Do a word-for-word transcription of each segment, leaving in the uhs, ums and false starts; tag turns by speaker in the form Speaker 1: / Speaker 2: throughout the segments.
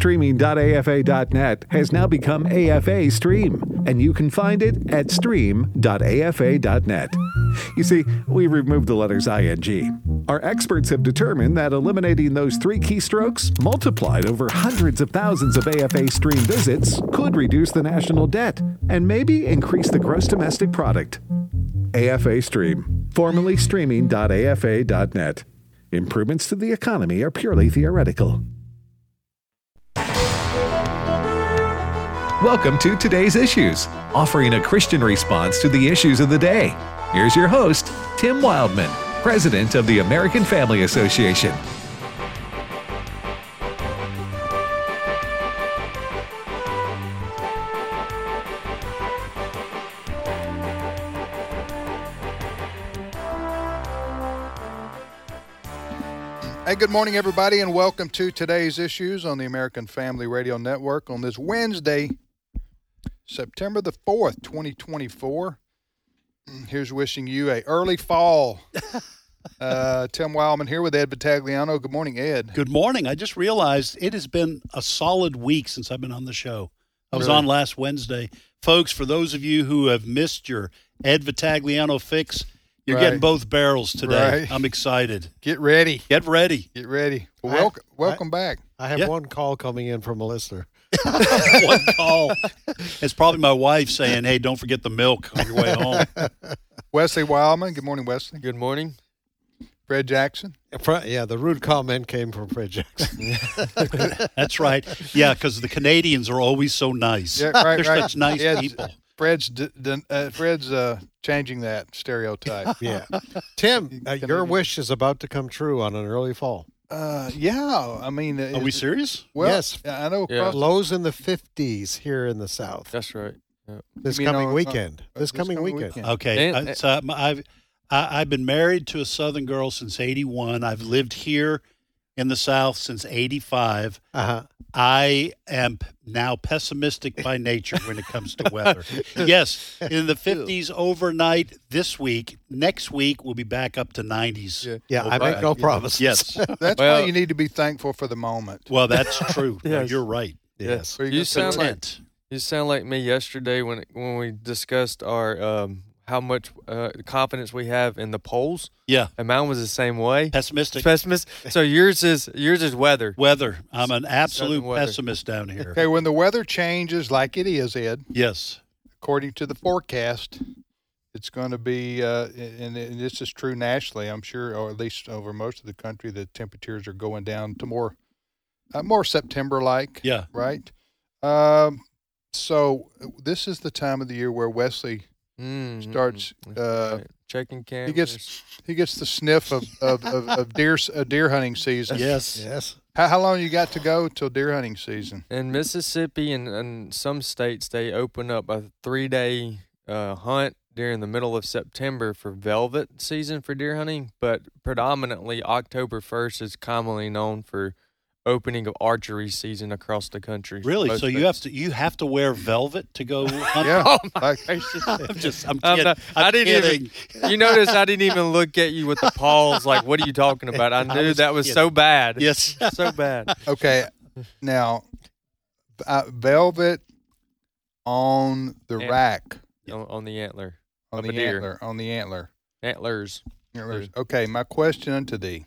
Speaker 1: streaming dot A F A dot net has now become A F A Stream, and you can find it at stream dot A F A dot net. You see, we removed the letters I N G. Our experts have determined that eliminating those three keystrokes, multiplied over hundreds of thousands of A F A Stream visits, could reduce the national debt and maybe increase the gross domestic product. A F A Stream, formerly streaming dot A F A dot net. Improvements to the economy are purely theoretical. Welcome to Today's Issues, offering a Christian response to the issues of the day. Here's your host, Tim Wildman, President of the American Family Association.
Speaker 2: Hey, good morning, everybody, and welcome to Today's Issues on the American Family Radio Network on this Wednesday, September the fourth, twenty twenty-four. Here's wishing you a early fall. Uh, Tim Wildman here with Ed Vitagliano. Good morning, Ed.
Speaker 3: Good morning. I just realized it has been a solid week since I've been on the show. I was
Speaker 2: Really?
Speaker 3: on last Wednesday. Folks, for those of you who have missed your Ed Vitagliano fix, you're
Speaker 2: Right.
Speaker 3: getting both barrels today.
Speaker 2: Right.
Speaker 3: I'm excited.
Speaker 2: Get ready.
Speaker 3: Get ready.
Speaker 2: Get ready. Well,
Speaker 4: I-
Speaker 2: welcome, welcome back.
Speaker 4: I have
Speaker 3: Yeah.
Speaker 4: one call coming in from a listener.
Speaker 3: One call. It's probably my wife saying, hey, don't forget the milk on your way home.
Speaker 2: Wesley Wildman. Good morning, Wesley.
Speaker 5: Good morning.
Speaker 2: Fred Jackson.
Speaker 4: Fr- Yeah, the rude comment came from Fred Jackson.
Speaker 3: That's right. Yeah, because the Canadians are always so nice.
Speaker 2: Yeah, right,
Speaker 3: They're
Speaker 2: right.
Speaker 3: such nice
Speaker 2: Yes.
Speaker 3: people.
Speaker 2: Fred's d- d- uh, Fred's uh, changing that stereotype.
Speaker 4: Yeah. Tim, uh,
Speaker 2: Can
Speaker 4: your
Speaker 2: we-
Speaker 4: wish is about to come true on an early fall.
Speaker 2: Uh, yeah, I mean,
Speaker 3: Are we serious?
Speaker 2: Well,
Speaker 4: Yes.
Speaker 2: I know.
Speaker 5: Yeah.
Speaker 2: Across,
Speaker 4: Lows in the fifties here in the South.
Speaker 5: That's right.
Speaker 4: This
Speaker 2: You mean
Speaker 4: coming
Speaker 2: on-
Speaker 4: weekend.
Speaker 2: uh,
Speaker 4: this coming
Speaker 2: coming
Speaker 4: weekend.
Speaker 2: weekend.
Speaker 3: Okay,
Speaker 5: And-
Speaker 3: uh, so I've I, I've been married to a Southern girl since eighty-one. I've lived here in the South since eighty-five.
Speaker 4: Uh-huh.
Speaker 3: I am p- now pessimistic by nature when it comes to weather. Yes, in the fifties overnight this week. Next week we'll be back up to nineties.
Speaker 2: Yeah.
Speaker 4: Yeah, I
Speaker 3: Okay.
Speaker 4: make no promises.
Speaker 3: Yes.
Speaker 2: That's
Speaker 5: Well-
Speaker 2: why you need to be thankful for the moment.
Speaker 3: Well, that's true. No,
Speaker 5: Yes.
Speaker 3: you're right.
Speaker 4: Yes.
Speaker 2: So you're
Speaker 5: You
Speaker 2: gonna say
Speaker 5: sound like
Speaker 3: Content.
Speaker 5: you sound like me yesterday when when we discussed our um, how much uh, confidence we have in the polls,
Speaker 3: Yeah.
Speaker 5: and mine was the same way.
Speaker 3: Pessimistic.
Speaker 5: Pessimist. So yours is yours is weather.
Speaker 3: Weather. I'm an absolute
Speaker 5: Southern weather.
Speaker 3: pessimist down here.
Speaker 2: Okay, when the weather changes like it is, Ed,
Speaker 3: Yes.
Speaker 2: according to the forecast, it's going to be, uh, and, and this is true nationally, I'm sure, or at least over most of the country, the temperatures are going down to more, uh, more September-like,
Speaker 3: Yeah.
Speaker 2: right? Um, so this is the time of the year where Wesley
Speaker 5: Mm,
Speaker 2: starts.
Speaker 5: mm,
Speaker 2: Uh,
Speaker 5: right. Checking cameras.
Speaker 2: he gets he gets the sniff of of, of, of deer uh, deer hunting season.
Speaker 3: Yes.
Speaker 4: Yes.
Speaker 2: How, how long you got to go till deer hunting season?
Speaker 5: In Mississippi and, and some states, they open up a three-day uh, hunt during the middle of September for velvet season for deer hunting, but predominantly October first is commonly known for opening of archery season across the country.
Speaker 3: Really?
Speaker 5: Most
Speaker 3: So you have
Speaker 5: states.
Speaker 3: to you have to wear velvet to go hunt?
Speaker 2: Yeah,
Speaker 5: Oh my
Speaker 2: like,
Speaker 5: gracious.
Speaker 3: I'm just I'm
Speaker 5: I'm
Speaker 3: kidding.
Speaker 5: not-
Speaker 3: I'm
Speaker 5: I didn't
Speaker 3: kidding.
Speaker 5: even. You notice I didn't even look at you with the pause. Like, what are you talking about? I knew
Speaker 3: was
Speaker 5: that was
Speaker 3: kidding.
Speaker 5: so bad.
Speaker 3: Yes.
Speaker 5: so bad.
Speaker 2: okay, now uh, velvet on the
Speaker 5: Yeah.
Speaker 2: rack
Speaker 5: On, on the antler,
Speaker 2: on
Speaker 5: Of
Speaker 2: the
Speaker 5: a deer.
Speaker 2: antler on the antler.
Speaker 5: antlers.
Speaker 2: Antlers. Okay, my question unto thee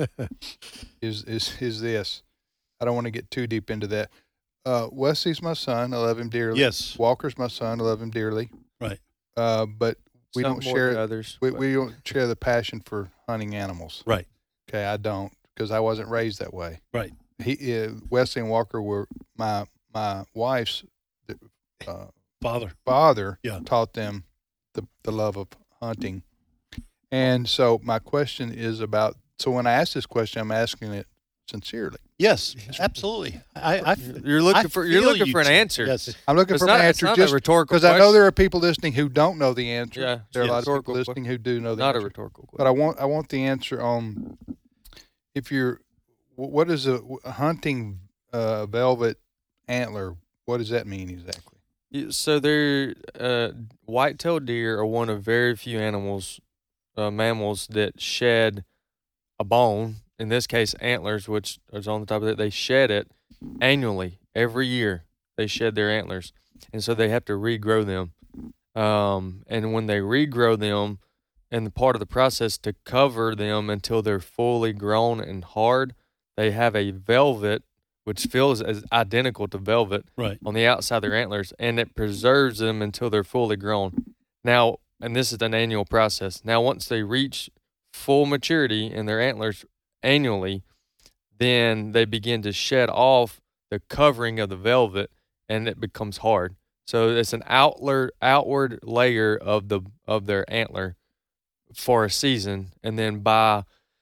Speaker 2: is is is this. I don't want to get too deep into that. Uh, Wesley's my son. I love him dearly.
Speaker 3: Yes.
Speaker 2: Walker's my son. I love him dearly.
Speaker 3: Right.
Speaker 2: Uh, but we
Speaker 5: Some
Speaker 2: don't
Speaker 5: more
Speaker 2: share
Speaker 5: than others.
Speaker 2: we,
Speaker 5: but-
Speaker 2: we don't share the passion for hunting animals.
Speaker 3: Right.
Speaker 2: Okay, I don't because I wasn't raised that way.
Speaker 3: Right.
Speaker 2: He uh, Wesley and Walker were my my wife's uh,
Speaker 3: Father.
Speaker 2: father
Speaker 3: Yeah.
Speaker 2: taught them the the love of hunting, and so my question is about. So when I ask this question, I'm asking it sincerely.
Speaker 3: Yes, absolutely. I, I
Speaker 5: You're looking
Speaker 3: I
Speaker 5: for you're
Speaker 3: feel
Speaker 5: looking
Speaker 3: you
Speaker 5: for an
Speaker 3: two.
Speaker 5: answer.
Speaker 3: Yes.
Speaker 2: I'm looking
Speaker 5: It's
Speaker 2: for
Speaker 5: not,
Speaker 2: an
Speaker 5: it's
Speaker 2: answer
Speaker 5: not
Speaker 2: just
Speaker 5: a rhetorical
Speaker 2: because I know
Speaker 5: question.
Speaker 2: there are people listening who don't know the answer.
Speaker 5: Yeah,
Speaker 2: there are a lot of people
Speaker 5: rhetorical
Speaker 2: listening who do know the
Speaker 5: Not a
Speaker 2: answer.
Speaker 5: rhetorical
Speaker 2: But I
Speaker 5: question.
Speaker 2: want I want the answer on if you're wh- what is a, a hunting uh, velvet antler? What does that mean exactly?
Speaker 5: You- So they're uh, white-tailed deer are one of very few animals, uh, mammals that shed a bone. In this case, antlers, which is on the top of it. They shed it annually. Every year they shed their antlers, and so they have to regrow them. Um, and when they regrow them, and the part of the process to cover them until they're fully grown and hard, they have a velvet, which feels as identical to velvet
Speaker 3: Right.
Speaker 5: on the outside of their antlers, and it preserves them until they're fully grown. Now, and this is an annual process. Now, once they reach full maturity in their antlers annually, then they begin to shed off the covering of the velvet, and it becomes hard. So it's an outward outward layer of the of their antler for a season, and then by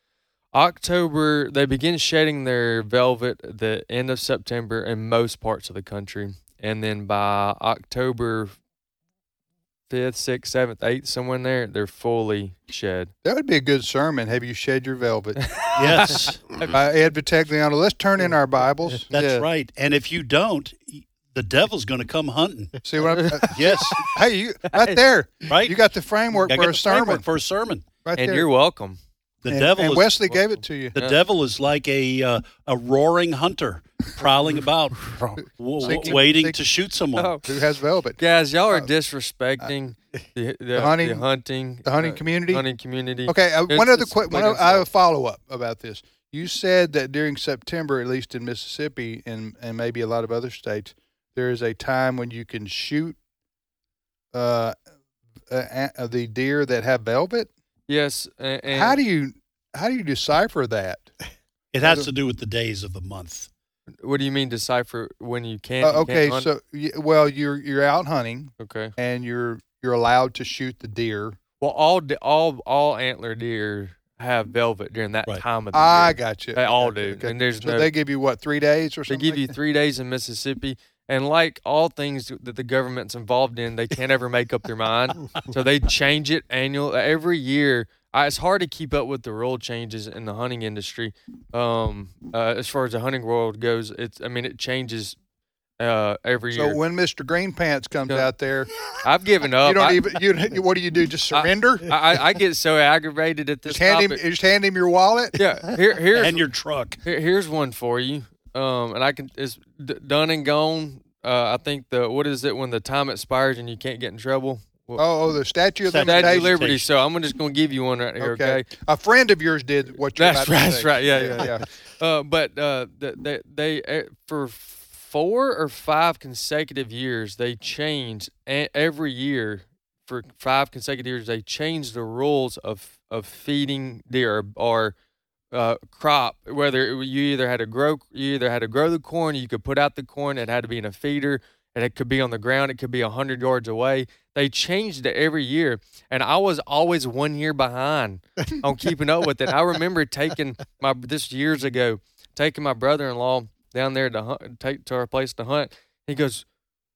Speaker 5: October they begin shedding their velvet at the end of September in most parts of the country, and then by October fifth, sixth, seventh, eighth, somewhere in there, they're fully shed.
Speaker 2: That would be a good sermon. Have you shed your velvet?
Speaker 3: Yes,
Speaker 2: By Ed Vitagliano. Let's turn in our Bibles.
Speaker 3: that's
Speaker 2: Yeah.
Speaker 3: right. And if you don't, the devil's going to come hunting.
Speaker 2: See what I'm? Uh,
Speaker 3: Yes,
Speaker 2: hey, you right there.
Speaker 3: right.
Speaker 2: You got the framework
Speaker 3: I
Speaker 2: for
Speaker 3: got
Speaker 2: a
Speaker 3: the
Speaker 2: sermon.
Speaker 3: framework for a sermon.
Speaker 2: Right
Speaker 5: And
Speaker 2: there.
Speaker 5: you're welcome.
Speaker 3: The
Speaker 2: and,
Speaker 3: devil
Speaker 2: and
Speaker 3: is
Speaker 2: Wesley gave it to you.
Speaker 3: the
Speaker 5: Yeah.
Speaker 3: devil is like a uh, a roaring hunter prowling about, w- w-
Speaker 2: Seeking-
Speaker 3: waiting
Speaker 2: seeking-
Speaker 3: to shoot someone.
Speaker 5: Oh,
Speaker 2: Who has velvet?
Speaker 5: guys, y'all are
Speaker 2: Uh,
Speaker 5: disrespecting the, the,
Speaker 2: hunting-
Speaker 5: the hunting
Speaker 2: the hunting
Speaker 5: uh,
Speaker 2: community?
Speaker 5: hunting community.
Speaker 2: Okay, uh,
Speaker 5: It's-
Speaker 2: one other
Speaker 5: it's
Speaker 2: quick. One
Speaker 5: like
Speaker 2: other, I have a
Speaker 5: itself.
Speaker 2: follow up about this. You said that during September, at least in Mississippi and and maybe a lot of other states, there is a time when you can shoot uh, uh, uh, the deer that have velvet.
Speaker 5: Yes, and, and
Speaker 2: How do you how do you decipher that?
Speaker 3: It has to do with the days of the month.
Speaker 5: what do you mean decipher when you can't?
Speaker 2: Uh,
Speaker 5: you
Speaker 2: okay,
Speaker 5: can't hunt?
Speaker 2: so y- well, you're you're out hunting
Speaker 5: okay.
Speaker 2: and you're you're allowed to shoot the deer.
Speaker 5: Well, all de- all all antler deer have velvet during that
Speaker 3: Right.
Speaker 5: time of the
Speaker 2: I
Speaker 5: year.
Speaker 2: got you.
Speaker 5: They all
Speaker 2: Okay,
Speaker 5: do,
Speaker 2: okay.
Speaker 5: and there's
Speaker 2: so
Speaker 5: no.
Speaker 2: they give you what three days or
Speaker 5: They
Speaker 2: something?
Speaker 5: give you three days in Mississippi, and like all things that the government's involved in, they can't ever make up their mind. So they change it annual every year. I, it's hard to keep up with the rule changes in the hunting industry. Um, uh, as far as the hunting world goes, it's I mean it changes uh, every
Speaker 2: So
Speaker 5: year.
Speaker 2: when Mister Green Pants comes
Speaker 5: Yeah.
Speaker 2: out there,
Speaker 5: I've given up.
Speaker 2: you don't
Speaker 5: I,
Speaker 2: even you. What do you do? Just surrender?
Speaker 5: I, I get so aggravated at this
Speaker 2: just hand him.
Speaker 5: topic.
Speaker 2: Just hand him your wallet.
Speaker 5: Yeah, here, here's
Speaker 3: And your truck.
Speaker 5: Here, here's one for you. Um, and I can it's d- done and gone. Uh, I think the what is it when the time expires and you can't get in trouble?
Speaker 2: Oh, oh, the Statue of
Speaker 3: Statue of
Speaker 5: Statue of
Speaker 2: Limitations.
Speaker 5: Liberty. So I'm just gonna give you one right here. Okay.
Speaker 2: A friend of yours did what you're
Speaker 5: That's
Speaker 2: about
Speaker 5: right.
Speaker 2: to
Speaker 5: That's
Speaker 2: say.
Speaker 5: right. Yeah, yeah.
Speaker 2: yeah.
Speaker 5: Uh, but uh, the, they they uh, for four or five consecutive years they changed a- every year for five consecutive years they changed the rules of of feeding deer or, or uh, crop. Whether it, you either had to grow you either had to grow the corn, you could put out the corn. It had to be in a feeder, and it could be on the ground. It could be a hundred yards away. They changed it every year, and I was always one year behind on keeping up with it. I remember taking my this years ago, taking my brother-in-law down there to hunt, take to our place to hunt. He goes,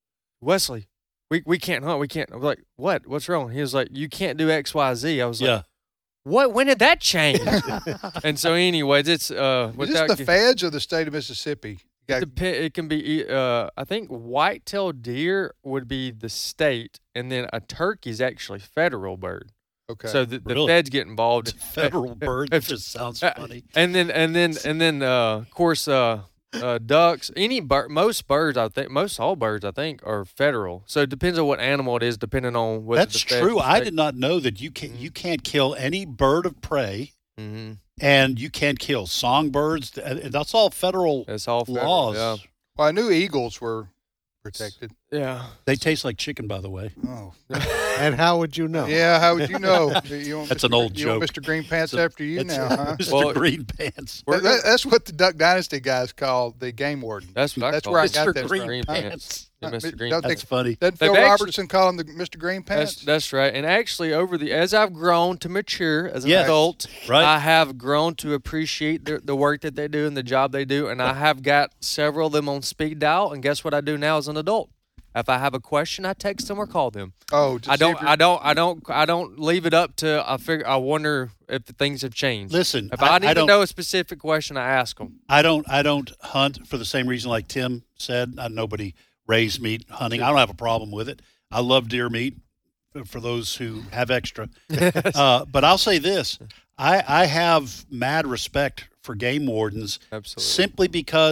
Speaker 5: Wesley, we we can't hunt. We can't. I was like, what? What's wrong? He was like, you can't do X, Y, Z. I was like,
Speaker 3: Yeah.
Speaker 5: what? When did that change? And so, anyways, it's uh,
Speaker 2: Is
Speaker 5: without
Speaker 2: this the feds or the state of Mississippi? You
Speaker 5: it,
Speaker 2: got-
Speaker 5: depen- it can be, uh, I think white-tailed deer would be the state, and then a turkey is actually federal bird.
Speaker 2: okay.
Speaker 5: So the, the
Speaker 3: Really?
Speaker 5: feds get involved.
Speaker 3: Federal bird. That just sounds
Speaker 5: Uh,
Speaker 3: funny.
Speaker 5: And then and then and then uh, of course uh, uh, ducks. Any bird, most birds I think, most all birds I think are federal. So it depends on what animal it is, depending on whether
Speaker 3: That's
Speaker 5: the feds
Speaker 3: true. I
Speaker 5: take-
Speaker 3: did not know that you can you can't kill any bird of prey,
Speaker 5: Mhm.
Speaker 3: and you can't kill songbirds. Th- That's all federal
Speaker 5: That's all federal,
Speaker 3: laws.
Speaker 5: Yeah.
Speaker 2: well, I knew eagles were protected.
Speaker 5: Yeah.
Speaker 3: They taste like chicken, by the way.
Speaker 2: Oh,
Speaker 4: And how would you know?
Speaker 2: yeah. How would you know? You want
Speaker 3: That's
Speaker 2: Mister
Speaker 3: an old
Speaker 2: Green- you want
Speaker 3: joke.
Speaker 2: Mister Green Pants
Speaker 3: It's a-
Speaker 2: after you
Speaker 3: It's
Speaker 2: now, huh?
Speaker 3: Mister
Speaker 5: Well,
Speaker 3: Green Pants.
Speaker 5: We're
Speaker 2: That- that- that's what the Duck Dynasty guys call the game warden.
Speaker 5: That's what I
Speaker 2: That's
Speaker 5: call
Speaker 2: where I
Speaker 5: it.
Speaker 2: got
Speaker 3: Mister
Speaker 2: that
Speaker 3: Green
Speaker 2: from.
Speaker 5: Green
Speaker 2: Huh?
Speaker 5: Pants. Yeah,
Speaker 2: Uh,
Speaker 5: Mister
Speaker 2: don't
Speaker 5: Green
Speaker 2: think-
Speaker 3: That's funny.
Speaker 2: Doesn't
Speaker 5: They've
Speaker 2: Phil
Speaker 5: actually-
Speaker 2: Robertson call him the Mister Green
Speaker 5: That's
Speaker 2: Pants?
Speaker 5: that's right. And actually, over the as I've grown to mature as an
Speaker 3: Yes.
Speaker 5: adult,
Speaker 3: Right.
Speaker 5: I have grown to appreciate the, the work that they do and the job they do. And I have got several of them on speed dial. And guess what I do now as an adult? If I have a question, I text them or call them.
Speaker 2: oh, to
Speaker 5: I
Speaker 2: see
Speaker 5: don't.
Speaker 2: if you're-
Speaker 5: I don't. I don't. I don't leave it up to. I figure. I wonder if the things have changed.
Speaker 3: Listen,
Speaker 5: If I,
Speaker 3: I,
Speaker 5: need
Speaker 3: I
Speaker 5: to
Speaker 3: don't.
Speaker 5: know a specific question, I ask them.
Speaker 3: I don't. I don't hunt for the same reason, like Tim said. I, nobody raised meat hunting. I don't have a problem with it. I love deer meat. For those who have extra, uh, but I'll say this: I, I have mad respect for game wardens
Speaker 5: Absolutely.
Speaker 3: simply because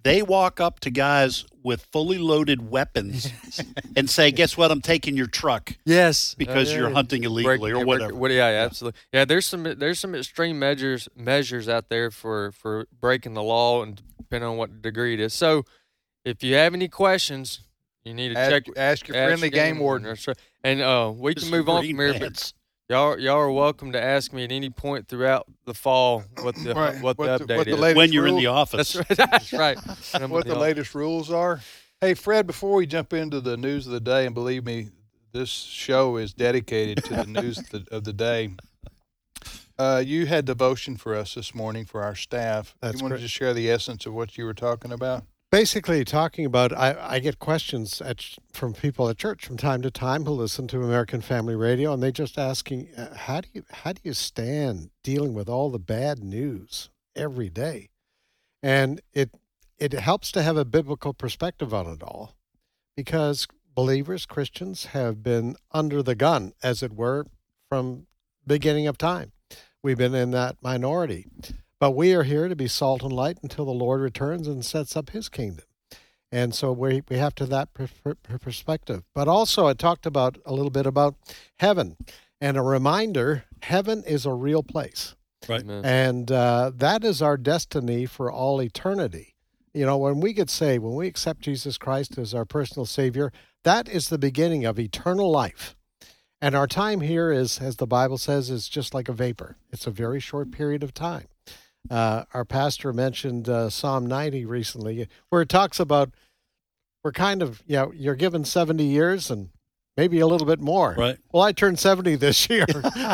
Speaker 3: They walk up to guys with fully loaded weapons and say, "Guess what? I'm taking your truck
Speaker 5: Yes,
Speaker 3: because
Speaker 5: Uh, yeah,
Speaker 3: you're
Speaker 5: yeah.
Speaker 3: hunting illegally
Speaker 5: Break-
Speaker 3: or
Speaker 5: yeah,
Speaker 3: whatever."
Speaker 5: break- what- yeah, yeah, absolutely. Yeah, there's some there's some extreme measures measures out there for for breaking the law, and depending on what degree it is. So, if you have any questions, you need to
Speaker 2: Ask,
Speaker 5: check.
Speaker 2: ask your
Speaker 5: ask
Speaker 2: friendly game warden.
Speaker 5: That's right. And uh, we can
Speaker 3: Just
Speaker 5: move on
Speaker 3: green
Speaker 5: from here. But
Speaker 3: pants.
Speaker 5: y'all y'all are welcome to ask me at any point throughout the fall what the
Speaker 2: Right.
Speaker 5: what the
Speaker 2: What the-
Speaker 5: update
Speaker 2: what the
Speaker 5: is.
Speaker 2: latest
Speaker 3: When you're in
Speaker 2: rule-
Speaker 3: the office.
Speaker 5: That's right. That's right. And I'm
Speaker 2: What
Speaker 5: in
Speaker 2: the
Speaker 5: the
Speaker 2: latest rules are. Hey, Fred, before we jump into the news of the day, and believe me, this show is dedicated to the news of the, of the day. Uh, you had devotion for us this morning for our staff.
Speaker 4: That's
Speaker 2: you want
Speaker 4: correct.
Speaker 2: to just share the essence of what you were talking about?
Speaker 4: Basically, talking about, I, I get questions at, from people at church from time to time who listen to American Family Radio, and they just asking, uh, how do you how do you stand dealing with all the bad news every day? And it it helps to have a biblical perspective on it all, because believers, Christians, have been under the gun, as it were, from beginning of time. We've been in that minority. But we are here to be salt and light until the Lord returns and sets up his kingdom. And so we we have to that per, per, perspective. But also I talked about a little bit about heaven. And a reminder, heaven is a real place.
Speaker 3: Right.
Speaker 5: Amen.
Speaker 4: And uh, that is our destiny for all eternity. You know, when we get saved, when we accept Jesus Christ as our personal Savior, that is the beginning of eternal life. And our time here is, as the Bible says, is just like a vapor. It's a very short period of time. Uh, our pastor mentioned uh, Psalm ninety recently, where it talks about we're kind of, you know, you're given seventy years and maybe a little bit more.
Speaker 3: Right.
Speaker 4: Well, I turned seventy this year.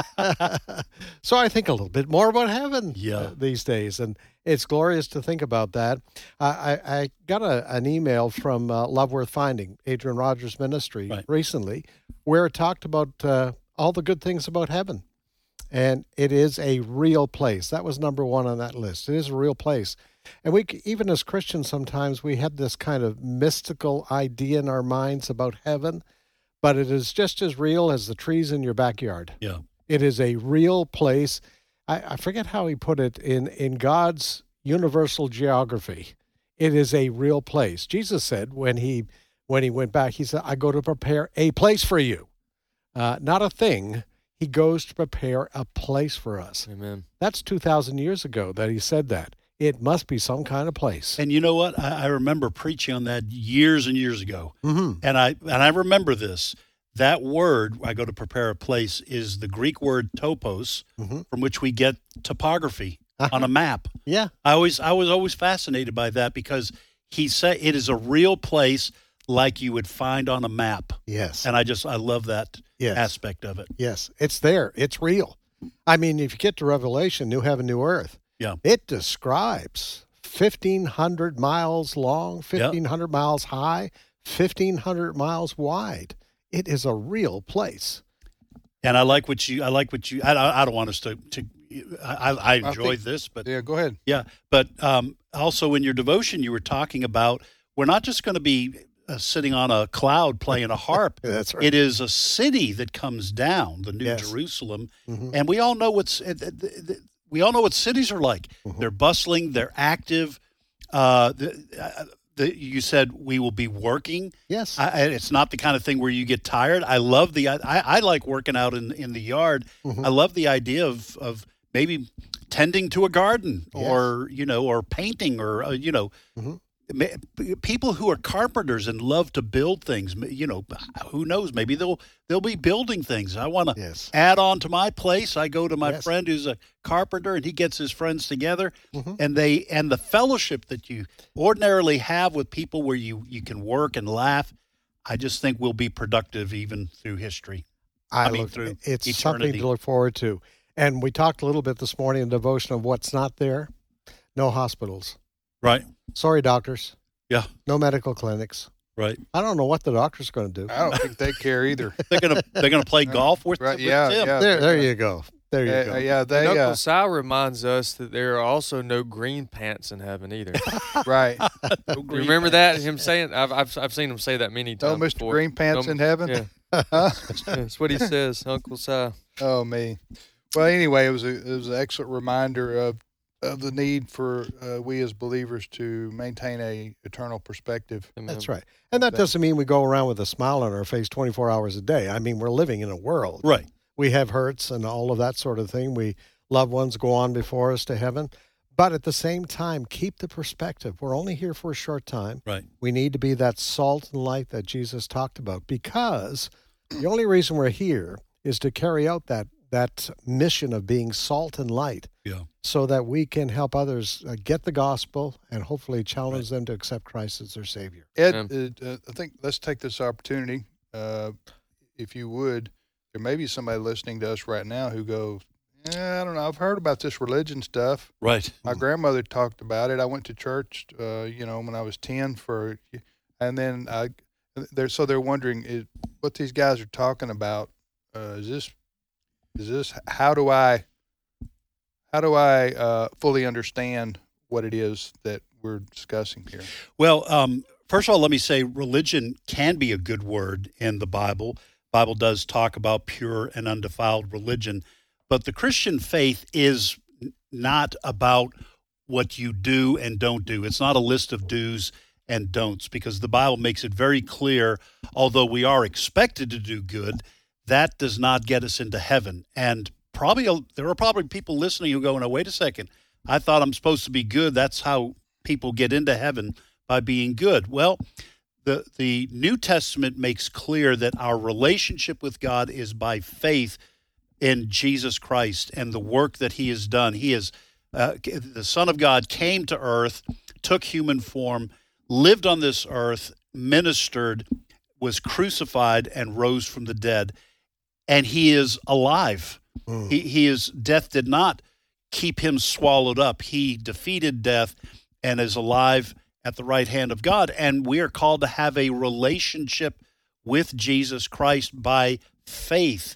Speaker 4: So I think a little bit more about heaven
Speaker 3: Yeah.
Speaker 4: uh, these days. And it's glorious to think about that. I, I, I got a, an email from uh, Love Worth Finding, Adrian Rogers Ministry,
Speaker 3: Right.
Speaker 4: recently, where it talked about uh, all the good things about heaven. And it is a real place. That was number one on that list. It is a real place. And we, c- even as Christians, sometimes we have this kind of mystical idea in our minds about heaven, but it is just as real as the trees in your backyard.
Speaker 3: Yeah.
Speaker 4: It is a real place. I, I forget how he put it in, in God's universal geography. It is a real place. Jesus said when he when he went back, he said, I go to prepare a place for you. Uh, not a thing. He goes to prepare a place for us.
Speaker 5: Amen.
Speaker 4: That's two thousand years ago that he said that. It must be some kind of place.
Speaker 3: And you know what? I, I remember preaching on that years and years ago.
Speaker 4: Mm-hmm.
Speaker 3: And I and I remember this. That word, I go to prepare a place, is the Greek word topos,
Speaker 4: Mhm.
Speaker 3: from which we get topography on a map.
Speaker 4: Yeah.
Speaker 3: I always I was always fascinated by that because he said it is a real place like you would find on a map.
Speaker 4: Yes.
Speaker 3: And I just I love that
Speaker 4: Yes.
Speaker 3: aspect of it.
Speaker 4: Yes. It's there. It's real. I mean, if you get to Revelation, New Heaven, New Earth,
Speaker 3: Yeah.
Speaker 4: it describes fifteen hundred miles long, fifteen hundred miles high, fifteen hundred miles wide. It is a real place.
Speaker 3: And I like what you I like what you I, I I don't want us to to I, I enjoyed
Speaker 2: think-
Speaker 3: this, but
Speaker 2: Yeah, go ahead.
Speaker 3: yeah, but um, also in your devotion, you were talking about we're not just going to be uh, sitting on a cloud playing a harp.
Speaker 4: That's right.
Speaker 3: It is a city that comes down, the New
Speaker 4: Yes.
Speaker 3: Jerusalem,
Speaker 4: Mhm.
Speaker 3: and we all know what's uh, th- th- th- we all know what cities are like.
Speaker 4: Mhm.
Speaker 3: They're bustling, they're active. Uh, the, uh, the, you said we will be working.
Speaker 4: Yes.
Speaker 3: I, I- it's not the kind of thing where you get tired. I love the I, I like working out in in the yard.
Speaker 4: Mhm.
Speaker 3: I love the idea of of maybe tending to a garden
Speaker 4: Yes.
Speaker 3: or you know or painting or uh, you know
Speaker 4: Mhm.
Speaker 3: ma- people who are carpenters and love to build things. You know, who knows? Maybe they'll they'll be building things. I want to
Speaker 4: Yes.
Speaker 3: add on to my place. I go to my
Speaker 4: Yes.
Speaker 3: friend who's a carpenter and he gets his friends together
Speaker 4: Mhm.
Speaker 3: and they and the fellowship that you ordinarily have with people where you you can work and laugh. I just think we'll be productive even through history.
Speaker 4: I,
Speaker 3: I mean,
Speaker 4: look,
Speaker 3: through
Speaker 4: it's something
Speaker 3: eternity.
Speaker 4: to look forward to. And we talked a little bit this morning in devotion of what's not there. No hospitals.
Speaker 3: Right.
Speaker 4: Sorry, doctors.
Speaker 3: Yeah.
Speaker 4: No medical clinics.
Speaker 3: Right.
Speaker 4: I don't know what the doctor's going to do.
Speaker 2: I don't think they care either.
Speaker 3: They're gonna they're gonna play golf with,
Speaker 2: Right,
Speaker 3: with
Speaker 2: yeah,
Speaker 3: Tim.
Speaker 2: yeah.
Speaker 4: There, there you go. There you
Speaker 2: Uh,
Speaker 4: go.
Speaker 2: yeah,
Speaker 5: And
Speaker 2: they
Speaker 5: Uncle
Speaker 2: uh,
Speaker 5: Sal reminds us that there are also no green pants in heaven either.
Speaker 2: right.
Speaker 5: You remember that? Him saying, I've, I've I've seen him say that many
Speaker 2: Oh,
Speaker 5: times.
Speaker 2: Mister
Speaker 5: before.
Speaker 2: Green Pants
Speaker 5: Um,
Speaker 2: in heaven.
Speaker 5: Yeah, that's what he says, Uncle Sal.
Speaker 2: Oh me. Well, anyway, it was a it was an excellent reminder of of the need for uh, we as believers to maintain a eternal perspective.
Speaker 4: That's right. And that doesn't mean we go around with a smile on our face twenty-four hours a day. I mean, we're living in a world.
Speaker 3: Right.
Speaker 4: We have hurts and all of that sort of thing. We loved ones go on before us to heaven. But at the same time, keep the perspective. We're only here for a short time.
Speaker 3: Right.
Speaker 4: We need to be that salt and light that Jesus talked about, because the only reason we're here is to carry out that that mission of being salt and light,
Speaker 3: Yeah.
Speaker 4: so that we can help others uh, get the gospel and hopefully challenge them to accept Christ as their Savior.
Speaker 2: Ed, uh, uh, I think let's take this opportunity, uh, if you would. There may be somebody listening to us right now who goes, yeah, I don't know, I've heard about this religion stuff.
Speaker 3: Right.
Speaker 2: My grandmother talked about it. I went to church, uh, you know, when I was ten for, and then I, they're, so they're wondering is, what these guys are talking about. Uh, is this, is this, how do I, how do I uh, fully understand what it is that we're discussing here?
Speaker 3: Well, um, first of all, let me say religion can be a good word in the Bible. Bible does talk about pure and undefiled religion, but the Christian faith is not about what you do and don't do. It's not a list of do's and don'ts, because the Bible makes it very clear, although we are expected to do good, that does not get us into heaven. And probably there are probably people listening who go, no, wait a second, I thought I'm supposed to be good. That's how people get into heaven, by being good. Well, the the New Testament makes clear that our relationship with God is by faith in Jesus Christ and the work that he has done. He is uh, the Son of God, came to earth, took human form, lived on this earth, ministered, was crucified, and rose from the dead. And he is alive. Mm. He, he is, death did not keep him swallowed up. He defeated death and is alive at the right hand of God. And we are called to have a relationship with Jesus Christ by faith.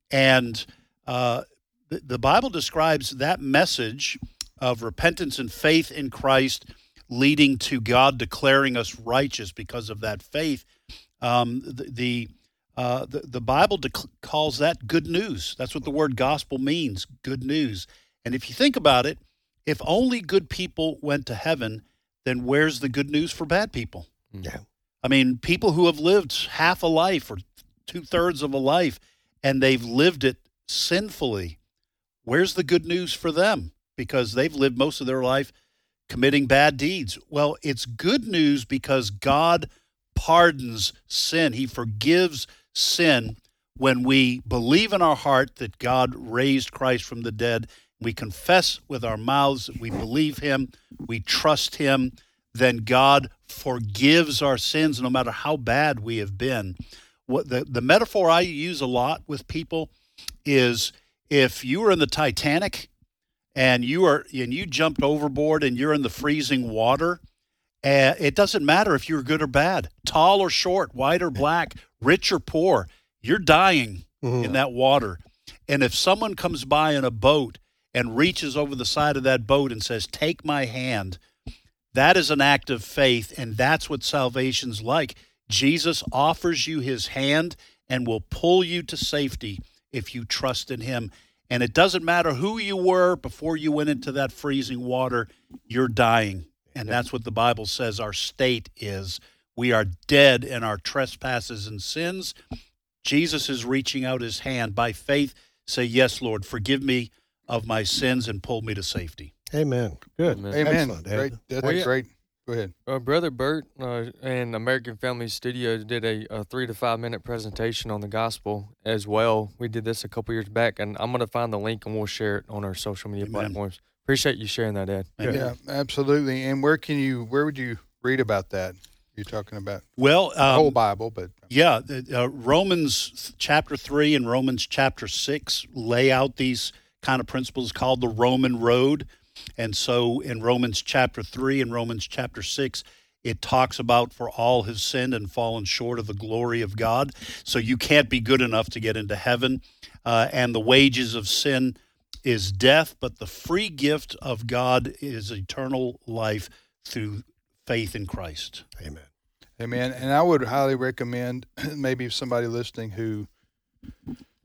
Speaker 3: And uh, the, the Bible describes that message of repentance and faith in Christ leading to God declaring us righteous because of that faith. Um, the the, uh, the the Bible dec- calls that good news. That's what the word gospel means, good news. And if you think about it, if only good people went to heaven, then where's the good news for bad people?
Speaker 4: Yeah.
Speaker 3: I mean, people who have lived half a life or two-thirds of a life, and they've lived it sinfully, where's the good news for them? Because they've lived most of their life committing bad deeds. Well, it's good news because God pardons sin. He forgives sin when we believe in our heart that God raised Christ from the dead. We confess with our mouths that we believe him, we trust him, then God forgives our sins no matter how bad we have been. What the, the metaphor I use a lot with people is if you were in the Titanic and you are and you jumped overboard and you're in the freezing water, uh, it doesn't matter if you're good or bad, tall or short, white or black, rich or poor, you're dying mm-hmm. in that water. And if someone comes by in a boat and reaches over the side of that boat and says, "Take my hand," that is an act of faith, and that's what salvation's like. Jesus offers you his hand and will pull you to safety if you trust in him. And it doesn't matter who you were before you went into that freezing water, you're dying. And that's what the Bible says our state is. We are dead in our trespasses and sins. Jesus is reaching out his hand by faith. Say, "Yes, Lord, forgive me of my sins and pull me to safety."
Speaker 4: Amen. Good.
Speaker 2: Amen. Amen. Great. That's well, yeah. great. Go ahead.
Speaker 5: Uh, Brother Bert uh, and American Family Studio did a, a three to five minute presentation on the gospel as well. We did this a couple years back, and I'm going to find the link and we'll share it on our social media Amen. platforms. Appreciate you sharing that, Ed.
Speaker 2: Good. Yeah, absolutely. And where can you? Where would you read about that? You're talking about
Speaker 3: well, um,
Speaker 2: the whole Bible, but
Speaker 3: yeah, uh, Romans chapter three and Romans chapter six lay out these kind of principles called the Roman road. And so in Romans chapter three and Romans chapter six, it talks about for all have sinned and fallen short of the glory of God. So you can't be good enough to get into heaven. Uh, and the wages of sin is death, but the free gift of God is eternal life through faith in Christ.
Speaker 4: Amen.
Speaker 2: Amen. And I would highly recommend maybe somebody listening who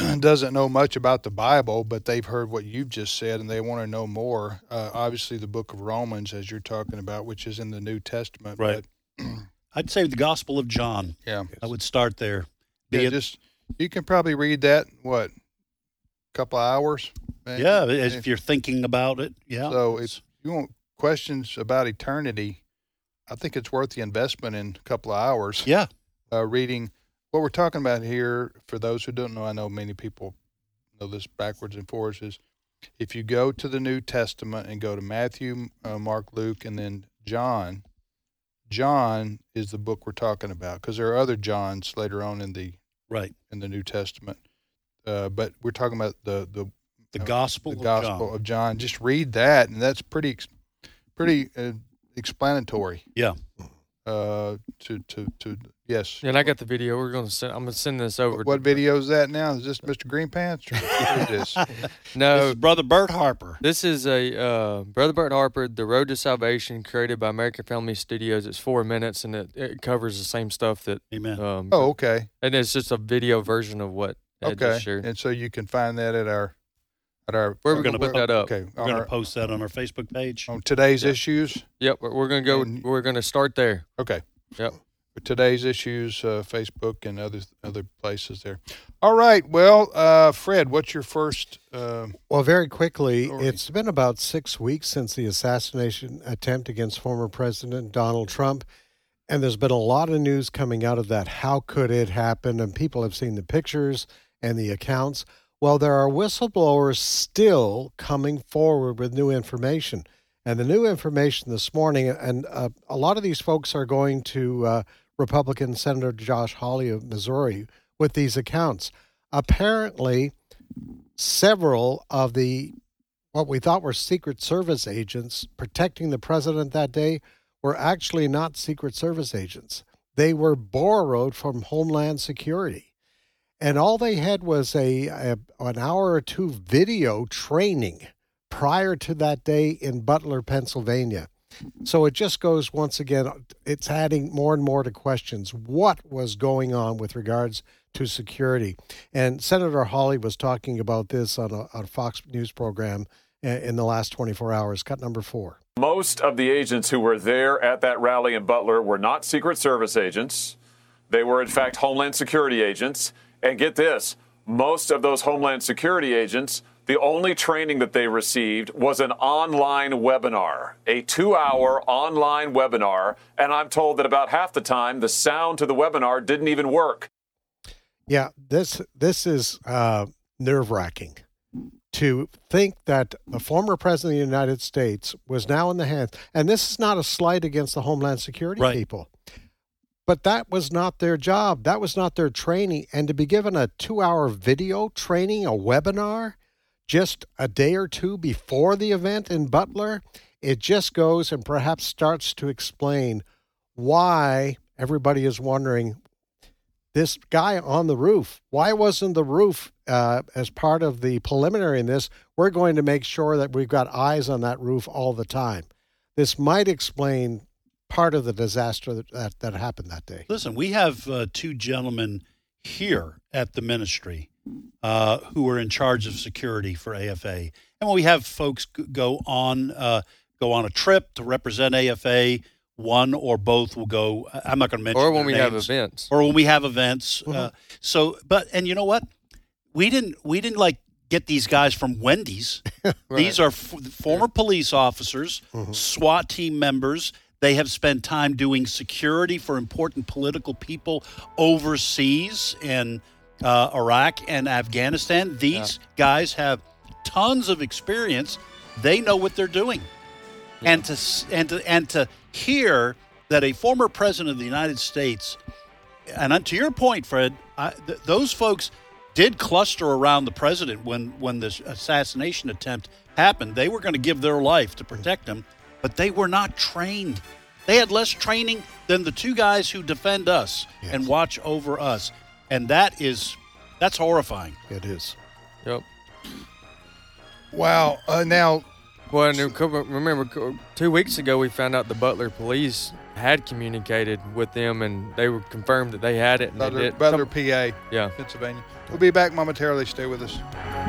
Speaker 2: doesn't know much about the Bible, but they've heard what you've just said and they want to know more. Uh, obviously, the book of Romans, as you're talking about, which is in the New Testament.
Speaker 3: Right.
Speaker 2: But,
Speaker 3: I'd say the Gospel of John.
Speaker 2: yeah.
Speaker 3: I would start there. Be
Speaker 2: Yeah,
Speaker 3: it-
Speaker 2: just you can probably read that, what, a couple of hours? maybe?
Speaker 3: yeah, as if you're thinking about it. Yeah.
Speaker 2: So if you want questions about eternity, I think it's worth the investment in a couple of hours.
Speaker 3: yeah.
Speaker 2: Uh, reading what we're talking about here, for those who don't know, I know many people know this backwards and forwards, is if you go to the New Testament and go to Matthew, uh, Mark, Luke, and then John, John is the book we're talking about, because there are other Johns later on in the
Speaker 3: Right.
Speaker 2: in the New Testament. Uh, but we're talking about the the
Speaker 3: The
Speaker 2: uh,
Speaker 3: Gospel
Speaker 2: the
Speaker 3: of
Speaker 2: Gospel
Speaker 3: John.
Speaker 2: of John. Just read that, and that's pretty ex- pretty uh, explanatory.
Speaker 3: Yeah.
Speaker 2: Uh, to to to yes.
Speaker 5: And I got the video. We're gonna send. I'm gonna send this over.
Speaker 2: What video is that now? Is this Mister Green Pants? Or who is this?
Speaker 3: This
Speaker 5: No,
Speaker 3: is Brother Bert Harper.
Speaker 5: this is a uh, Brother Bert Harper, The Road to Salvation, created by American Family Studios. It's four minutes and it, it covers the same stuff that.
Speaker 3: Amen.
Speaker 5: Um,
Speaker 2: Oh, okay,
Speaker 5: and it's just a video version of what Ed
Speaker 2: okay.
Speaker 5: just shared.
Speaker 2: And so you can find that at our at our.
Speaker 5: We're
Speaker 3: We're
Speaker 5: gonna
Speaker 3: gonna
Speaker 5: put that up.
Speaker 2: Okay,
Speaker 3: We're
Speaker 2: on,
Speaker 3: going to
Speaker 2: our,
Speaker 3: post that on our Facebook page.
Speaker 2: on today's
Speaker 5: Yeah.
Speaker 2: issues.
Speaker 5: Yep, we're, we're gonna go.
Speaker 2: And-
Speaker 5: We're gonna start there.
Speaker 2: Okay.
Speaker 5: Yep.
Speaker 2: For today's issues, uh, Facebook and other other places there. All right. Well, uh, Fred, what's your first? Uh,
Speaker 4: Well, very quickly,
Speaker 2: Story.
Speaker 4: it's been about six weeks since the assassination attempt against former President Donald Trump. And there's been a lot of news coming out of that. How could it happen? And people have seen the pictures and the accounts. Well, there are whistleblowers still coming forward with new information. And the new information this morning, and uh, a lot of these folks are going to uh, Republican Senator Josh Hawley of Missouri with these accounts. Apparently, several of the what we thought were Secret Service agents protecting the president that day were actually not Secret Service agents. They were borrowed from Homeland Security. And all they had was a, a an hour or two video training prior to that day in Butler, Pennsylvania. So it just goes, once again, it's adding more and more to questions. What was going on with regards to security? And Senator Hawley was talking about this on a, on a Fox News program in the last twenty-four hours. Cut number four.
Speaker 6: Most of the agents who were there at that rally in Butler were not Secret Service agents. They were, in fact, Homeland Security agents. And get this, most of those Homeland Security agents, the only training that they received was an online webinar, a two-hour online webinar. And I'm told that about half the time, the sound to the webinar didn't even work.
Speaker 4: Yeah, this this is uh, nerve-wracking to think that the former president of the United States was now in the hands, and this is not a slight against the Homeland Security
Speaker 3: Right.
Speaker 4: people, but that was not their job. That was not their training. And to be given a two-hour video training, a webinar, just a day or two before the event in Butler, it just goes and perhaps starts to explain why everybody is wondering, this guy on the roof, why wasn't the roof uh, as part of the preliminary in this? We're going to make sure that we've got eyes on that roof all the time. This might explain part of the disaster that, that, that happened that day.
Speaker 3: Listen, we have uh, two gentlemen here at the ministry uh, who are in charge of security for A F A. And when we have folks g- go on uh, go on a trip to represent A F A, one or both will go. I'm not going to mention
Speaker 5: Or when
Speaker 3: their
Speaker 5: we have
Speaker 3: names.
Speaker 5: events.
Speaker 3: Or when we have events. Uh, so, but and you know what? We didn't we didn't like get these guys from Wendy's. These are f- former police officers, SWAT team members. They have spent time doing security for important political people overseas in uh, Iraq and Afghanistan. These guys have tons of experience. They know what they're doing. And to s- and to and to hear that a former president of the United States, and to your point, Fred, I, th- those folks did cluster around the president when when this assassination attempt happened. They were going to give their life to protect him, but they were not trained. They had less training than the two guys who defend us
Speaker 4: Yes.
Speaker 3: and watch over us, and that is that's horrifying.
Speaker 4: It is.
Speaker 5: Yep.
Speaker 2: wow. Uh, now,
Speaker 5: Well, and co- remember, co- two weeks ago we found out the Butler police had communicated with them, and they were confirmed that they had it. And
Speaker 2: Butler,
Speaker 5: they did.
Speaker 2: Butler
Speaker 5: Some-
Speaker 2: P A,
Speaker 5: yeah.
Speaker 2: Pennsylvania. We'll be back momentarily. Stay with us.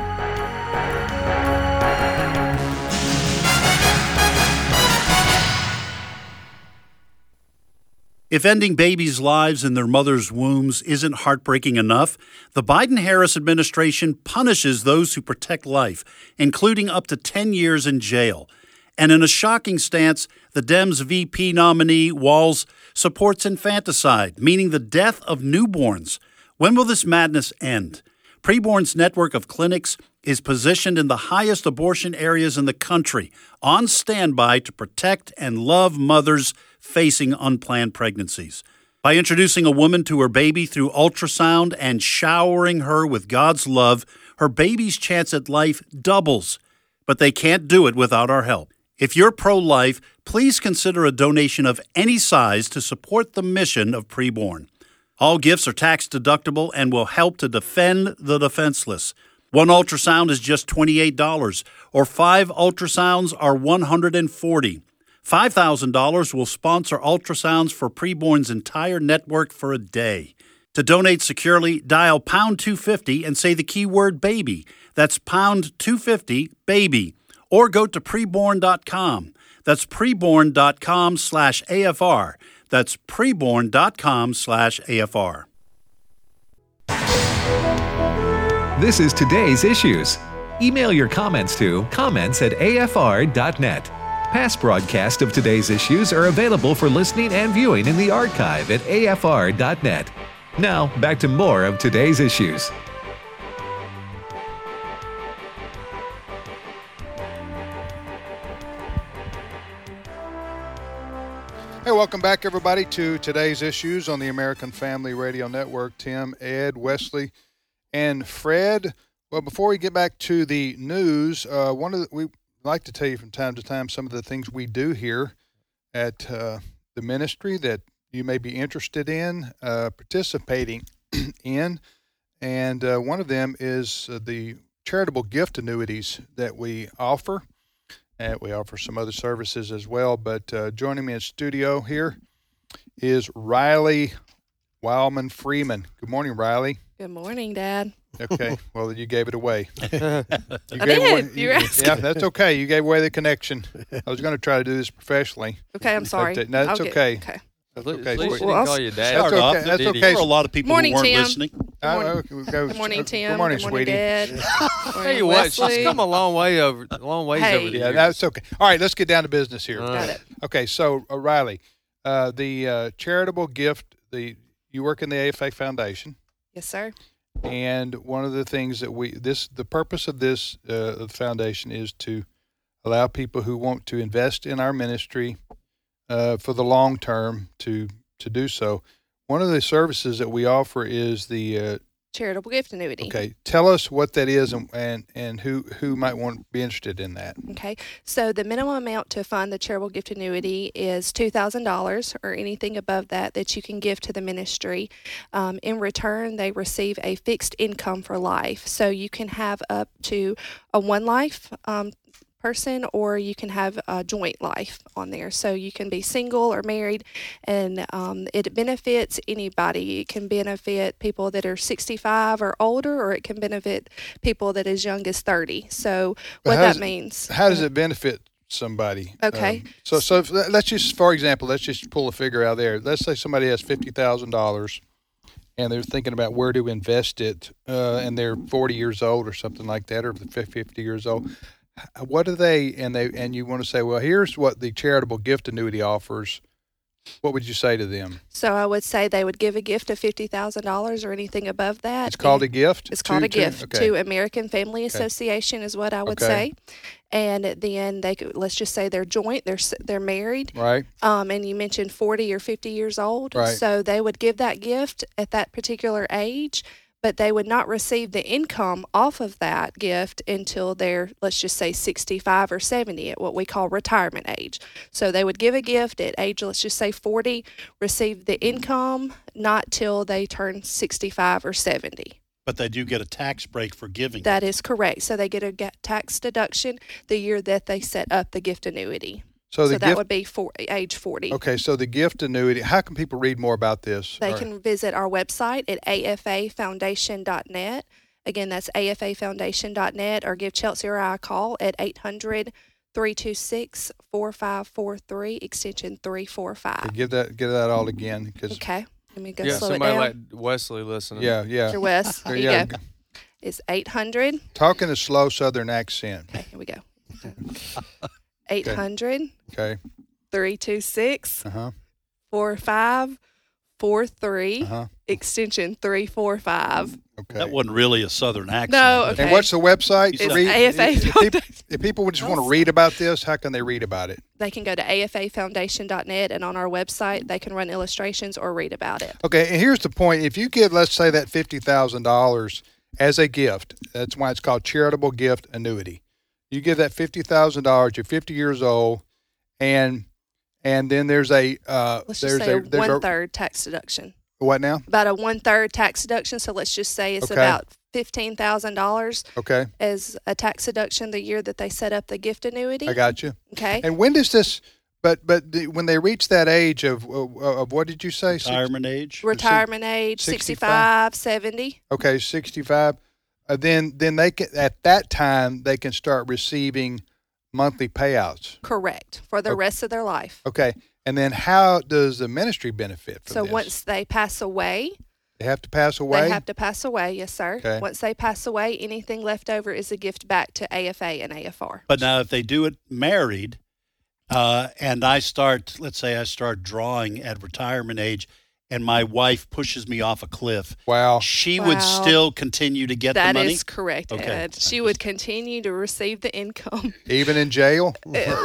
Speaker 3: If ending babies' lives in their mothers' wombs isn't heartbreaking enough, the Biden-Harris administration punishes those who protect life, including up to ten years in jail. And in a shocking stance, the Dems V P nominee, Walz, supports infanticide, meaning the death of newborns. When will this madness end? Preborn's network of clinics is positioned in the highest abortion areas in the country, on standby to protect and love mothers facing unplanned pregnancies. By introducing a woman to her baby through ultrasound and showering her with God's love, her baby's chance at life doubles. But they can't do it without our help. If you're pro-life, please consider a donation of any size to support the mission of Preborn. All gifts are tax deductible and will help to defend the defenseless. One ultrasound is just twenty-eight dollars, or five ultrasounds are one hundred forty dollars. five thousand dollars will sponsor ultrasounds for Preborn's entire network for a day. To donate securely, dial pound two fifty and say the keyword baby. That's pound two fifty, baby. Or go to preborn dot com. That's preborn dot com slash A F R. That's preborn dot com slash A F R.
Speaker 1: This is Today's Issues. Email your comments to comments at A F R dot net. Past broadcasts of Today's Issues are available for listening and viewing in the archive at A F R dot net. Now, back to more of Today's Issues.
Speaker 2: Hey, welcome back, everybody, to Today's Issues on the American Family Radio Network. Tim, Ed, Wesley, and Fred. Well, before we get back to the news, uh, one of the, we like to tell you from time to time some of the things we do here at uh, the ministry that you may be interested in uh, participating in. And uh, one of them is uh, the charitable gift annuities that we offer. And we offer some other services as well. But uh, joining me in studio here is Riley Wildman Freeman. Good morning, Riley.
Speaker 7: Good morning, Dad.
Speaker 2: Okay, well, you gave it away. You
Speaker 7: I
Speaker 2: gave
Speaker 7: did.
Speaker 2: Away,
Speaker 7: You were asking.
Speaker 2: Yeah, that's okay. You gave away the connection. I was going to try to do this professionally.
Speaker 7: Okay, I'm sorry.
Speaker 2: But, uh, no, that's
Speaker 7: I'll get-
Speaker 2: okay.
Speaker 7: okay.
Speaker 5: At
Speaker 2: okay.
Speaker 5: least she
Speaker 7: Well,
Speaker 5: didn't
Speaker 7: I'll-
Speaker 5: call you dad.
Speaker 2: That's
Speaker 3: Start
Speaker 2: okay.
Speaker 3: off.
Speaker 2: That's
Speaker 5: Did he?
Speaker 2: okay.
Speaker 3: There were a lot of people
Speaker 7: Morning,
Speaker 3: who weren't
Speaker 7: Tim.
Speaker 3: listening.
Speaker 2: Uh,
Speaker 7: morning.
Speaker 2: okay, we go-
Speaker 7: Good morning, Tim.
Speaker 2: Good morning,
Speaker 7: Good
Speaker 2: sweetie.
Speaker 7: Dad. Good
Speaker 5: Tell
Speaker 7: morning,
Speaker 5: you what, she's
Speaker 7: Wesley.
Speaker 5: come a long way over, a long ways
Speaker 7: Hey.
Speaker 5: over the
Speaker 2: Yeah,
Speaker 5: years.
Speaker 2: that's okay. All right, let's get down to business here.
Speaker 5: Uh,
Speaker 7: Got it.
Speaker 2: Okay, so uh, Riley, uh, the uh, charitable gift, the you work in the A F A Foundation.
Speaker 7: Yes, sir.
Speaker 2: And one of the things that we this the purpose of this uh, foundation is to allow people who want to invest in our ministry uh, for the long term to to do so. One of the services that we offer is the uh,
Speaker 7: Charitable gift annuity.
Speaker 2: okay. Tell us what that is and and, and who who might want to be interested in that.
Speaker 7: Okay. So the minimum amount to fund the charitable gift annuity is two thousand dollars or anything above that that you can give to the ministry. Um, in return, they receive a fixed income for life. So you can have up to a one life um, person, or you can have a joint life on there. So you can be single or married, and um, it benefits anybody. It can benefit people that are sixty-five or older, or it can benefit people that as young as thirty. So
Speaker 2: But
Speaker 7: what
Speaker 2: how
Speaker 7: that
Speaker 2: does it-
Speaker 7: means.
Speaker 2: How does it benefit somebody?
Speaker 7: Okay.
Speaker 2: Um, so so if, let's just, for example, let's just pull a figure out there. Let's say somebody has fifty thousand dollars, and they're thinking about where to invest it, uh, and they're forty years old or something like that, or fifty years old. What do they and they and you want to say, well, here's what the charitable gift annuity offers. What would you say to them?
Speaker 7: So I would say they would give a gift of fifty thousand dollars or anything above that.
Speaker 2: It's called a
Speaker 7: and
Speaker 2: gift.
Speaker 7: It's called
Speaker 2: to-
Speaker 7: a
Speaker 2: to-
Speaker 7: gift
Speaker 2: okay.
Speaker 7: to American Family Association is what I would
Speaker 2: Okay.
Speaker 7: say. And then they could, let's just say they're joint, they're s- they're married.
Speaker 2: Right.
Speaker 7: Um, and you mentioned forty or fifty years old.
Speaker 2: Right.
Speaker 7: So they would give that gift at that particular age, but they would not receive the income off of that gift until they're, let's just say, sixty-five or seventy at what we call retirement age. So they would give a gift at age, let's just say forty, receive the income not till they turn sixty-five or seventy.
Speaker 3: But they do get a tax break for giving.
Speaker 7: That is correct. So they get a ga- tax deduction the year that they set up the gift annuity.
Speaker 2: So, the
Speaker 7: So that
Speaker 2: gift,
Speaker 7: would be for age forty.
Speaker 2: okay, so the gift annuity, how can people read more about this?
Speaker 7: They
Speaker 2: Or-
Speaker 7: can visit our website at a f a foundation dot net. Again, that's a f a foundation dot net, or give Chelsea or I a call at eight hundred, three two six, four five four three, extension three four five.
Speaker 2: Give that give that all again, because
Speaker 7: Okay, let me go
Speaker 5: Yeah,
Speaker 7: slow it
Speaker 5: somebody
Speaker 7: down.
Speaker 5: like Wesley listening.
Speaker 2: yeah, yeah,
Speaker 7: Mister West, here you
Speaker 2: yeah.
Speaker 7: go. It's eight hundred.
Speaker 2: Talking a slow Southern accent.
Speaker 7: Okay, here we go. eight hundred,
Speaker 2: Okay.
Speaker 7: three two six,
Speaker 2: Uh huh.
Speaker 7: four five four three,
Speaker 2: Uh huh.
Speaker 7: extension three four five.
Speaker 2: Okay.
Speaker 3: That wasn't really a Southern accent.
Speaker 7: No, okay.
Speaker 2: And what's the website?
Speaker 3: It's
Speaker 2: to read-
Speaker 7: A F A
Speaker 2: if, if, people,
Speaker 7: Foundation.
Speaker 2: if people would just want to read about this, how can they read about it?
Speaker 7: They can go to a f a foundation dot net, and on our website, they can run illustrations or read about it.
Speaker 2: Okay, and here's the point. If you give, let's say, that fifty thousand dollars as a gift, that's why it's called charitable gift annuity. You give that fifty thousand dollars, you're fifty years old, and and then there's a uh,
Speaker 7: Let's
Speaker 2: there's
Speaker 7: just say
Speaker 2: a
Speaker 7: a
Speaker 2: there's
Speaker 7: one third tax deduction.
Speaker 2: a what now?
Speaker 7: About a one third tax deduction. So let's just say it's
Speaker 2: Okay.
Speaker 7: about fifteen thousand dollars
Speaker 2: Okay,
Speaker 7: as a tax deduction the year that they set up the gift annuity.
Speaker 2: I got you.
Speaker 7: Okay.
Speaker 2: And when does this? But but the, when they reach that age of of, of what did you say? Six-
Speaker 3: Retirement age.
Speaker 7: Retirement age,
Speaker 2: sixty-five.
Speaker 7: sixty-five, seventy.
Speaker 2: Okay, sixty-five. Uh, then then they can at that time they can start receiving monthly payouts.
Speaker 7: Correct. For the
Speaker 2: Okay.
Speaker 7: rest of their life.
Speaker 2: Okay, and then how does the ministry benefit from
Speaker 7: So
Speaker 2: this?
Speaker 7: once they pass away,
Speaker 2: They have to pass away.
Speaker 7: they have to pass away. Yes, sir.
Speaker 2: Okay.
Speaker 7: Once they pass away, anything left over is a gift back to A F A and A F R.
Speaker 3: But now, if they do it married, uh, and I start, let's say I start drawing at retirement age, and my wife pushes me off a cliff,
Speaker 2: Wow.
Speaker 3: she
Speaker 7: Wow.
Speaker 3: would still continue to get
Speaker 7: That
Speaker 3: the money.
Speaker 7: is correct,
Speaker 3: Okay.
Speaker 7: Ed. She would continue to receive the income
Speaker 2: Even in jail?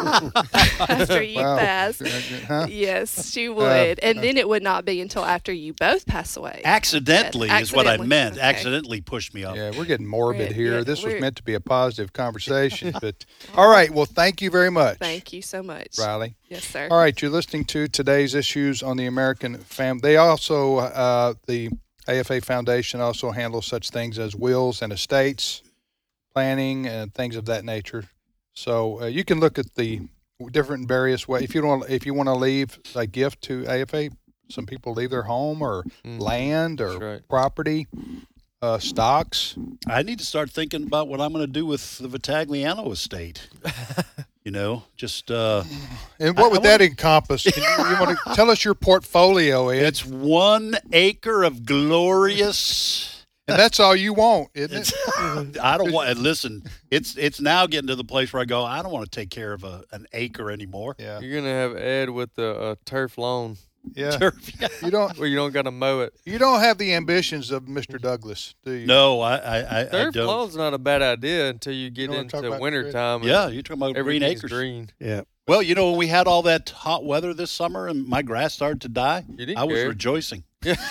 Speaker 7: after you
Speaker 2: Wow.
Speaker 7: pass.
Speaker 2: Huh?
Speaker 7: Yes, she would. and then it would not be until after you both pass away.
Speaker 3: Accidentally is what I
Speaker 7: Accidentally.
Speaker 3: meant.
Speaker 7: Okay.
Speaker 3: Accidentally pushed me off.
Speaker 2: Yeah, we're getting morbid
Speaker 7: We're-
Speaker 2: here.
Speaker 7: yeah,
Speaker 2: this was
Speaker 7: we're-
Speaker 2: meant to be a positive conversation, but all right. Well, thank you very much,
Speaker 7: Thank you so much.
Speaker 2: Riley.
Speaker 7: Yes, sir.
Speaker 2: All right, you're listening to today's issues on the American Family. They also, uh, the A F A Foundation also handles such things as wills and estates, planning, and things of that nature. So uh, you can look at the different various ways. If you don't, if you want to leave a gift to A F A, some people leave their home or
Speaker 5: Mm.
Speaker 2: land or
Speaker 5: That's right.
Speaker 2: property, uh, stocks.
Speaker 3: I need to start thinking about what I'm going to do with the Vitagliano estate. You know, just uh,
Speaker 2: And what
Speaker 3: I-
Speaker 2: would
Speaker 3: I
Speaker 2: that encompass? Can you, you want to tell us your portfolio, Ed?
Speaker 3: it's one acre of glorious.
Speaker 2: And that's all you want, isn't
Speaker 3: It's,
Speaker 2: it?
Speaker 3: I don't want. And listen, it's it's now getting to the place where I go. I don't want to take care of a, an acre anymore.
Speaker 2: Yeah,
Speaker 5: You're gonna have Ed with the uh, turf lawn
Speaker 2: yeah.
Speaker 3: Yeah.
Speaker 2: You don't
Speaker 5: where you don't gotta mow it.
Speaker 2: you don't have the ambitions of Mister Douglas, do you?
Speaker 3: No, I I, I, I
Speaker 5: Turf
Speaker 3: don't.
Speaker 5: lawn's not a bad idea until you get
Speaker 2: know what I'm talking
Speaker 5: into
Speaker 2: about,
Speaker 5: winter
Speaker 2: Chris?
Speaker 5: time. and
Speaker 3: Yeah, you're talking about green
Speaker 5: everything's
Speaker 3: acres.
Speaker 5: green.
Speaker 4: Yeah.
Speaker 3: Well, you know, when we had all that hot weather this summer and my grass started to die,
Speaker 5: You didn't
Speaker 3: I was
Speaker 5: care.
Speaker 3: rejoicing.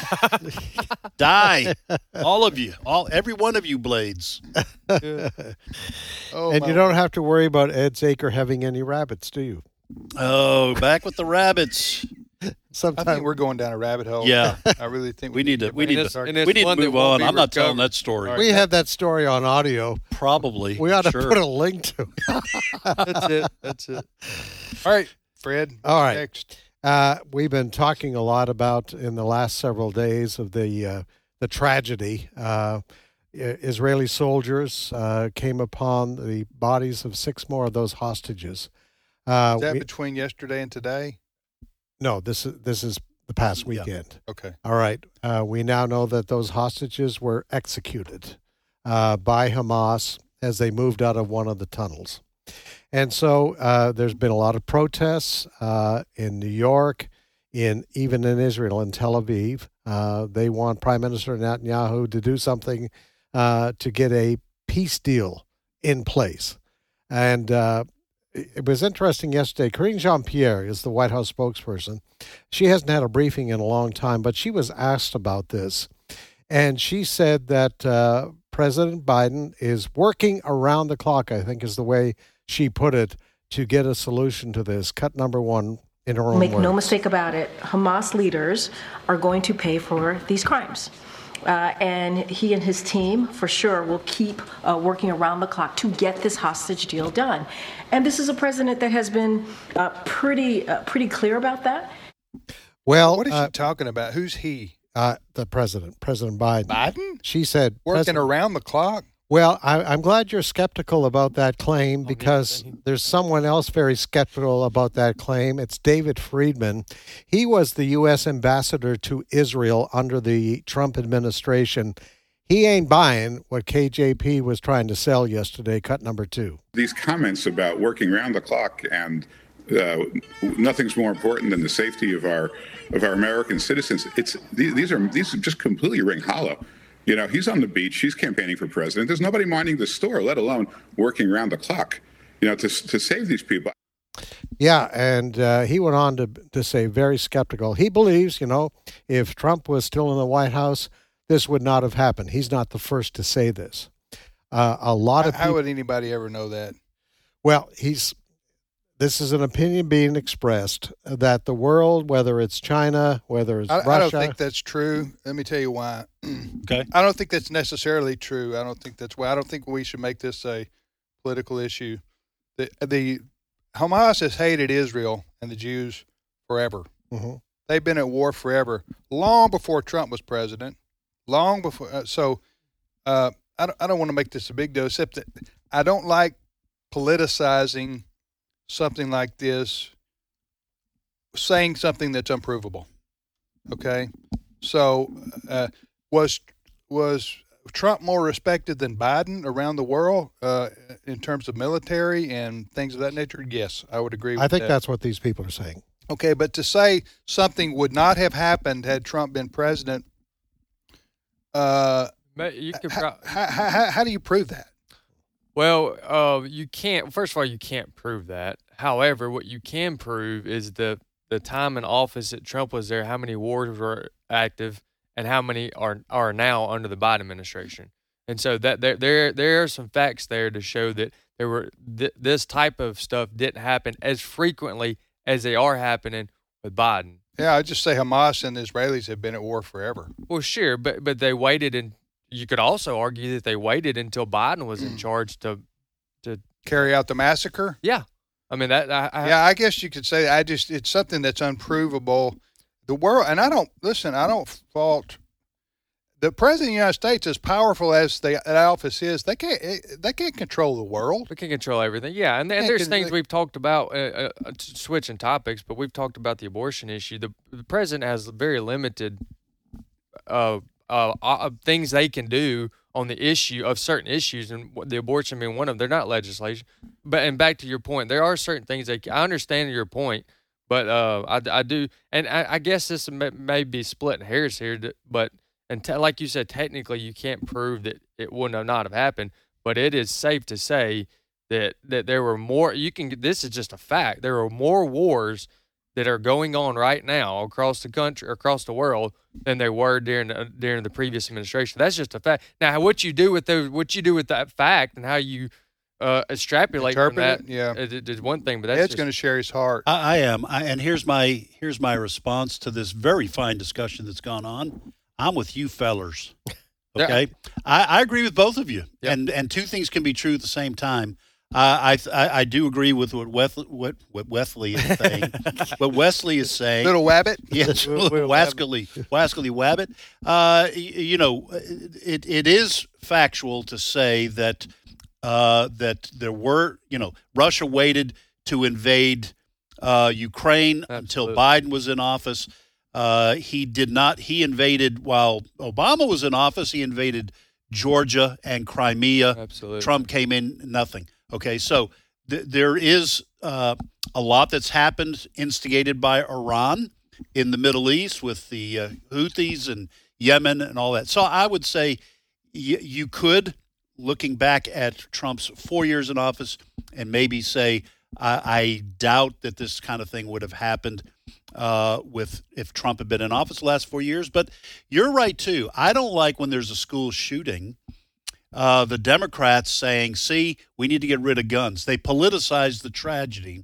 Speaker 3: Die, all of you, all every one of you blades.
Speaker 2: Oh,
Speaker 4: and
Speaker 2: my-
Speaker 4: you don't have to worry about Ed's acre having any rabbits, do you?
Speaker 3: Oh, back with the rabbits.
Speaker 2: I
Speaker 4: Sometimes
Speaker 2: think we're going down a rabbit hole.
Speaker 3: Yeah.
Speaker 2: I really think
Speaker 3: We need to. We
Speaker 5: And
Speaker 3: need
Speaker 5: it's-
Speaker 3: to.
Speaker 5: and it's
Speaker 3: We need to
Speaker 5: one that
Speaker 3: move
Speaker 5: won't
Speaker 3: on.
Speaker 5: be
Speaker 3: I'm not telling
Speaker 5: recovered.
Speaker 3: that story.
Speaker 4: we have that story on audio.
Speaker 3: Probably.
Speaker 4: We ought to
Speaker 3: sure.
Speaker 4: put a link to it.
Speaker 5: That's it. That's it.
Speaker 2: All right, Fred.
Speaker 4: All right.
Speaker 2: Next.
Speaker 4: Uh, we've been talking a lot about in the last several days of the uh, the tragedy. Uh, I- Israeli soldiers uh, came upon the bodies of six more of those hostages. Uh,
Speaker 2: Is that
Speaker 4: we-
Speaker 2: between yesterday and today?
Speaker 4: no, this is this is the past
Speaker 3: Yeah.
Speaker 4: weekend.
Speaker 2: Okay.
Speaker 4: All right. Uh, we now know that those hostages were executed uh, by Hamas as they moved out of one of the tunnels. And so uh, there's been a lot of protests uh, in New York, in even in Israel, in Tel Aviv. Uh, they want Prime Minister Netanyahu to do something uh, to get a peace deal in place. And uh, it it was interesting yesterday. Karine Jean-Pierre is the White House spokesperson. She hasn't had a briefing in a long time, but she was asked about this. And she said that uh, President Biden is working around the clock, I think is the way she put it, to get a solution to this. Cut number one in her own
Speaker 8: Make
Speaker 4: words.
Speaker 8: no mistake about it, Hamas leaders are going to pay for these crimes. Uh, and he and his team, for sure, will keep uh, working around the clock to get this hostage deal done. And this is a president that has been uh, pretty uh, pretty clear about that.
Speaker 4: Well,
Speaker 2: what is
Speaker 4: uh,
Speaker 2: she talking about? Who's he?
Speaker 4: Uh, the president, President Biden.
Speaker 2: Biden?
Speaker 4: She said
Speaker 2: Working
Speaker 4: President,
Speaker 2: around the clock?
Speaker 4: Well, I, I'm glad you're skeptical about that claim because there's someone else very skeptical about that claim. It's David Friedman. He was the U S ambassador to Israel under the Trump administration. He ain't buying what K J P was trying to sell yesterday, cut number two.
Speaker 9: These comments about working around the clock and uh, nothing's more important than the safety of our of our American citizens. It's these, these are these just completely ring hollow. You know, he's on the beach, he's campaigning for president. There's nobody minding the store, let alone working around the clock, you know, to to save these people.
Speaker 4: Yeah, and uh, he went on to to say very skeptical. He believes, you know, if Trump was still in the White House, this would not have happened. He's not the first to say this. Uh, a lot
Speaker 2: How,
Speaker 4: of people,
Speaker 2: how would anybody ever know that?
Speaker 4: Well, he's. This is an opinion being expressed that the world, whether it's China, whether it's
Speaker 2: I,
Speaker 4: Russia.
Speaker 2: I don't think that's true. Let me tell you why.
Speaker 3: Okay.
Speaker 2: I don't think that's necessarily true. I don't think that's why. I don't think we should make this a political issue. The, the Hamas has hated Israel and the Jews forever.
Speaker 4: Mm-hmm.
Speaker 2: They've been at war forever, long before Trump was president, long before. Uh, so uh, I don't, I don't want to make this a big deal, except that I don't like politicizing something like this, saying something that's unprovable. Okay, so uh, was was Trump more respected than Biden around the world uh, in terms of military and things of that nature? Yes, I would agree with
Speaker 4: I think
Speaker 2: that.
Speaker 4: that's what these people are saying.
Speaker 2: Okay, but to say something would not have happened had Trump been president, uh,
Speaker 5: You could
Speaker 2: how,
Speaker 5: pro-
Speaker 2: how, how, how do you prove that?
Speaker 5: Well, uh, you can't. First of all, you can't prove that. However, what you can prove is the the time in office that Trump was there, how many wars were active, and how many are are now under the Biden administration. And so that there there there are some facts there to show that there were th- this type of stuff didn't happen as frequently as they are happening with Biden.
Speaker 2: Yeah, I just say Hamas and the Israelis have been at war forever.
Speaker 5: Well, sure, but but they waited, and you could also argue that they waited until Biden was in charge to to
Speaker 2: carry out the massacre.
Speaker 5: Yeah, I mean that. I, I,
Speaker 2: yeah, I guess you could say. I just it's something that's unprovable. The world, and I don't listen. I don't fault the president of the United States, as powerful as the that office is. They can't. They can't control the world.
Speaker 5: They can control everything. Yeah, and, and
Speaker 2: Yeah,
Speaker 5: there's
Speaker 2: 'cause
Speaker 5: things
Speaker 2: they-
Speaker 5: we've talked about. Uh, uh, switching topics, but we've talked about the abortion issue. The, the president has very limited uh, uh, uh, things they can do on the issue of certain issues, and the abortion being one of them. They're not legislation. But and back to your point, there are certain things they. I understand your point, but uh, I, I do, and I, I guess this may, may be splitting hairs here, that- but. And te- like you said, technically you can't prove that it wouldn't have not have happened, but it is safe to say that that there were more. You can. This is just a fact. There are more wars that are going on right now across the country, across the world, than there were during the, during the previous administration. That's just a fact. Now, what you do with those, what you do with that fact, and how you uh, extrapolate from
Speaker 2: Interpret
Speaker 5: that,
Speaker 2: it? Yeah.
Speaker 5: is, is one thing. But that's
Speaker 2: Ed's
Speaker 5: just,
Speaker 2: going to share his heart.
Speaker 3: I, I am, I, and here's my here's my response to this very fine discussion that's gone on. I'm with you fellers. Okay,
Speaker 5: Yeah.
Speaker 3: I, I agree with both of you,
Speaker 5: Yep.
Speaker 3: and and two things can be true at the same time. Uh, I, I I do agree with what Wesley, what what Wesley is saying. What Wesley is saying.
Speaker 2: Little Wabbit.
Speaker 3: Yes,
Speaker 4: Little
Speaker 3: Wascally, Wascally Wabbit. Uh, y- you know, it it is factual to say that uh, that there were, you know, Russia waited to invade uh, Ukraine until
Speaker 5: Absolutely.
Speaker 3: Biden was in office. Uh, he did not. He invaded while Obama was in office. He invaded Georgia and Crimea.
Speaker 5: Absolutely.
Speaker 3: Trump came in, nothing. Okay, so th- there is uh, a lot that's happened instigated by Iran in the Middle East with the uh, Houthis and Yemen and all that. So I would say y- you could, looking back at Trump's four years in office, and maybe say, I, I doubt that this kind of thing would have happened uh, with if Trump had been in office the last four years. But you're right, too. I don't like when there's a school shooting, uh, the Democrats saying, see, we need to get rid of guns. They politicize the tragedy.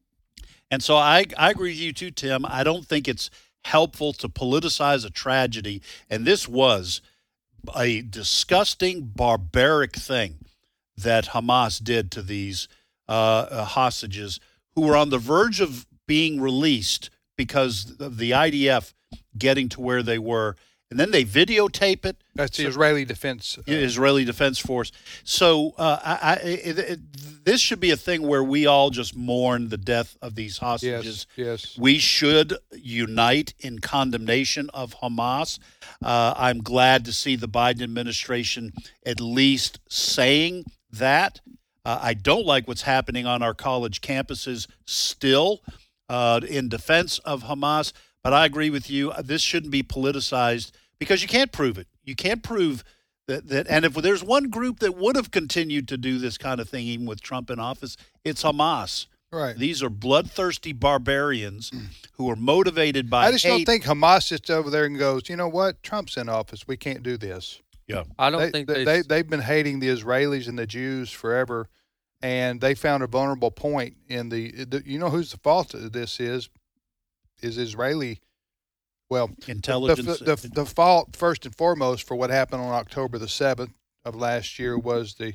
Speaker 3: And so I, I agree with you, too, Tim. I don't think it's helpful to politicize a tragedy. And this was a disgusting, barbaric thing that Hamas did to these uh, uh, hostages who were on the verge of being released because of the I D F getting to where they were. And then they videotape it.
Speaker 2: That's the
Speaker 3: so,
Speaker 2: Israeli Defense. Uh,
Speaker 3: Israeli Defense Force. So uh, I, I, it, it, this should be a thing where we all just mourn the death of these hostages.
Speaker 2: Yes, yes.
Speaker 3: We should unite in condemnation of Hamas. Uh, I'm glad to see the Biden administration at least saying that. Uh, I don't like what's happening on our college campuses still uh, in defense of Hamas. But I agree with you. This shouldn't be politicized because you can't prove it. You can't prove that. that and if there's one group that would have continued to do this kind of thing, even with Trump in office, it's Hamas.
Speaker 2: Right.
Speaker 3: These are bloodthirsty barbarians who are motivated by
Speaker 2: I just
Speaker 3: hate.
Speaker 2: don't think Hamas sits over there and goes, you know what? Trump's in office. We can't do this.
Speaker 3: Yeah.
Speaker 5: I don't
Speaker 2: they,
Speaker 5: think
Speaker 2: they,
Speaker 5: they,
Speaker 2: they they've been hating the Israelis and the Jews forever, and they found a vulnerable point in the. the you know whose the fault of this is? Is Israeli. Well,
Speaker 3: Intelligence.
Speaker 2: The, the, the, the fault first and foremost for what happened on October the seventh of last year was the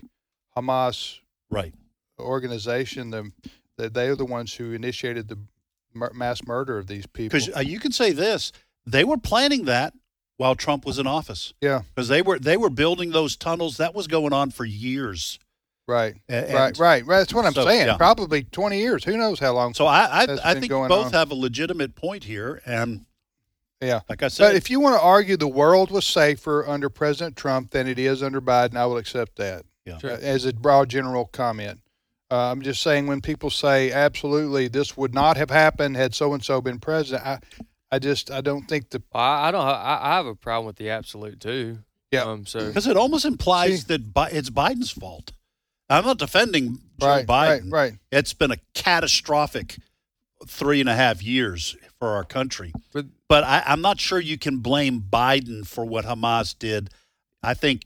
Speaker 2: Hamas
Speaker 3: right
Speaker 2: organization. The, the they are the ones who initiated the mur- mass murder of these people.
Speaker 3: Because uh, you can say this: they were planning that while Trump was in office.
Speaker 2: Yeah,
Speaker 3: because they were they were building those tunnels. That was going on for years.
Speaker 2: Right,
Speaker 3: and,
Speaker 2: right, right, right. That's what I'm
Speaker 3: so,
Speaker 2: saying.
Speaker 3: Yeah.
Speaker 2: Probably twenty years. Who knows how long?
Speaker 3: So I, I, I
Speaker 2: been
Speaker 3: think
Speaker 2: going
Speaker 3: both
Speaker 2: on.
Speaker 3: have a legitimate point here, and
Speaker 2: yeah,
Speaker 3: like I said,
Speaker 2: but if you want to argue the world was safer under President Trump than it is under Biden, I will accept that.
Speaker 3: Yeah.
Speaker 2: Uh, as a broad general comment. Uh, I'm just saying when people say absolutely this would not have happened had so and so been president, I, I just I don't think the
Speaker 5: I, I don't. I, I have a problem with the absolute too.
Speaker 2: Yeah.
Speaker 5: Um, so
Speaker 3: because it almost implies
Speaker 2: See?
Speaker 3: that Bi- it's Biden's fault. I'm not defending Joe
Speaker 2: right,
Speaker 3: Biden.
Speaker 2: right, right.
Speaker 3: It's been a catastrophic three and a half years for our country.
Speaker 5: But,
Speaker 3: but I, I'm not sure you can blame Biden for what Hamas did. I think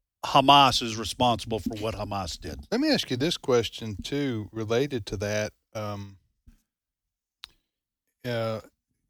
Speaker 3: Hamas is responsible for what Hamas did.
Speaker 2: Let me ask you this question too, related to that. Um, uh,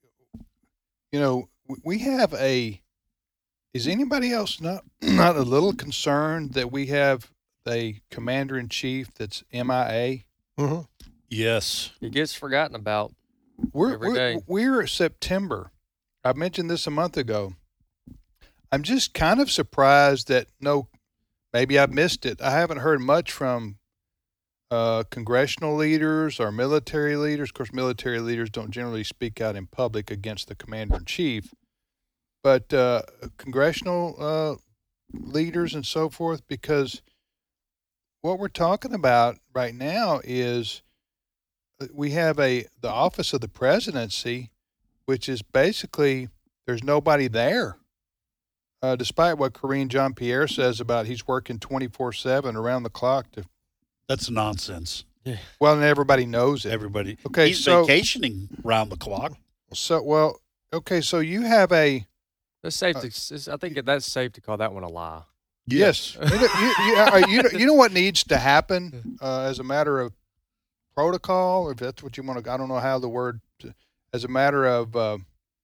Speaker 2: you know, we have a. Is anybody else not not a little concerned that we have a commander in chief that's M I A?
Speaker 4: Mm-hmm.
Speaker 3: Yes,
Speaker 5: it gets forgotten about.
Speaker 2: We're
Speaker 5: every
Speaker 2: we're,
Speaker 5: day.
Speaker 2: we're September. I mentioned this a month ago. I'm just kind of surprised that no, maybe I've missed it. I haven't heard much from uh, congressional leaders or military leaders. Of course, military leaders don't generally speak out in public against the commander in chief, but uh, congressional uh, leaders and so forth, because what we're talking about right now is we have a the office of the presidency, which is basically there's nobody there. Uh, despite what Karine Jean-Pierre says about he's working twenty-four seven around the clock to.
Speaker 3: That's nonsense.
Speaker 5: Yeah.
Speaker 2: Well, and everybody knows it.
Speaker 3: Everybody.
Speaker 2: Okay,
Speaker 3: he's
Speaker 2: so-
Speaker 3: vacationing round the clock.
Speaker 2: So, well, okay, so you have a
Speaker 5: That's safe to. it's- I think that's safe to call that one a lie.
Speaker 2: yes. you, know, you, you, uh, you, know, you know what needs to happen uh, as a matter of protocol, if that's what you want to. I don't know how the word, as a matter of uh,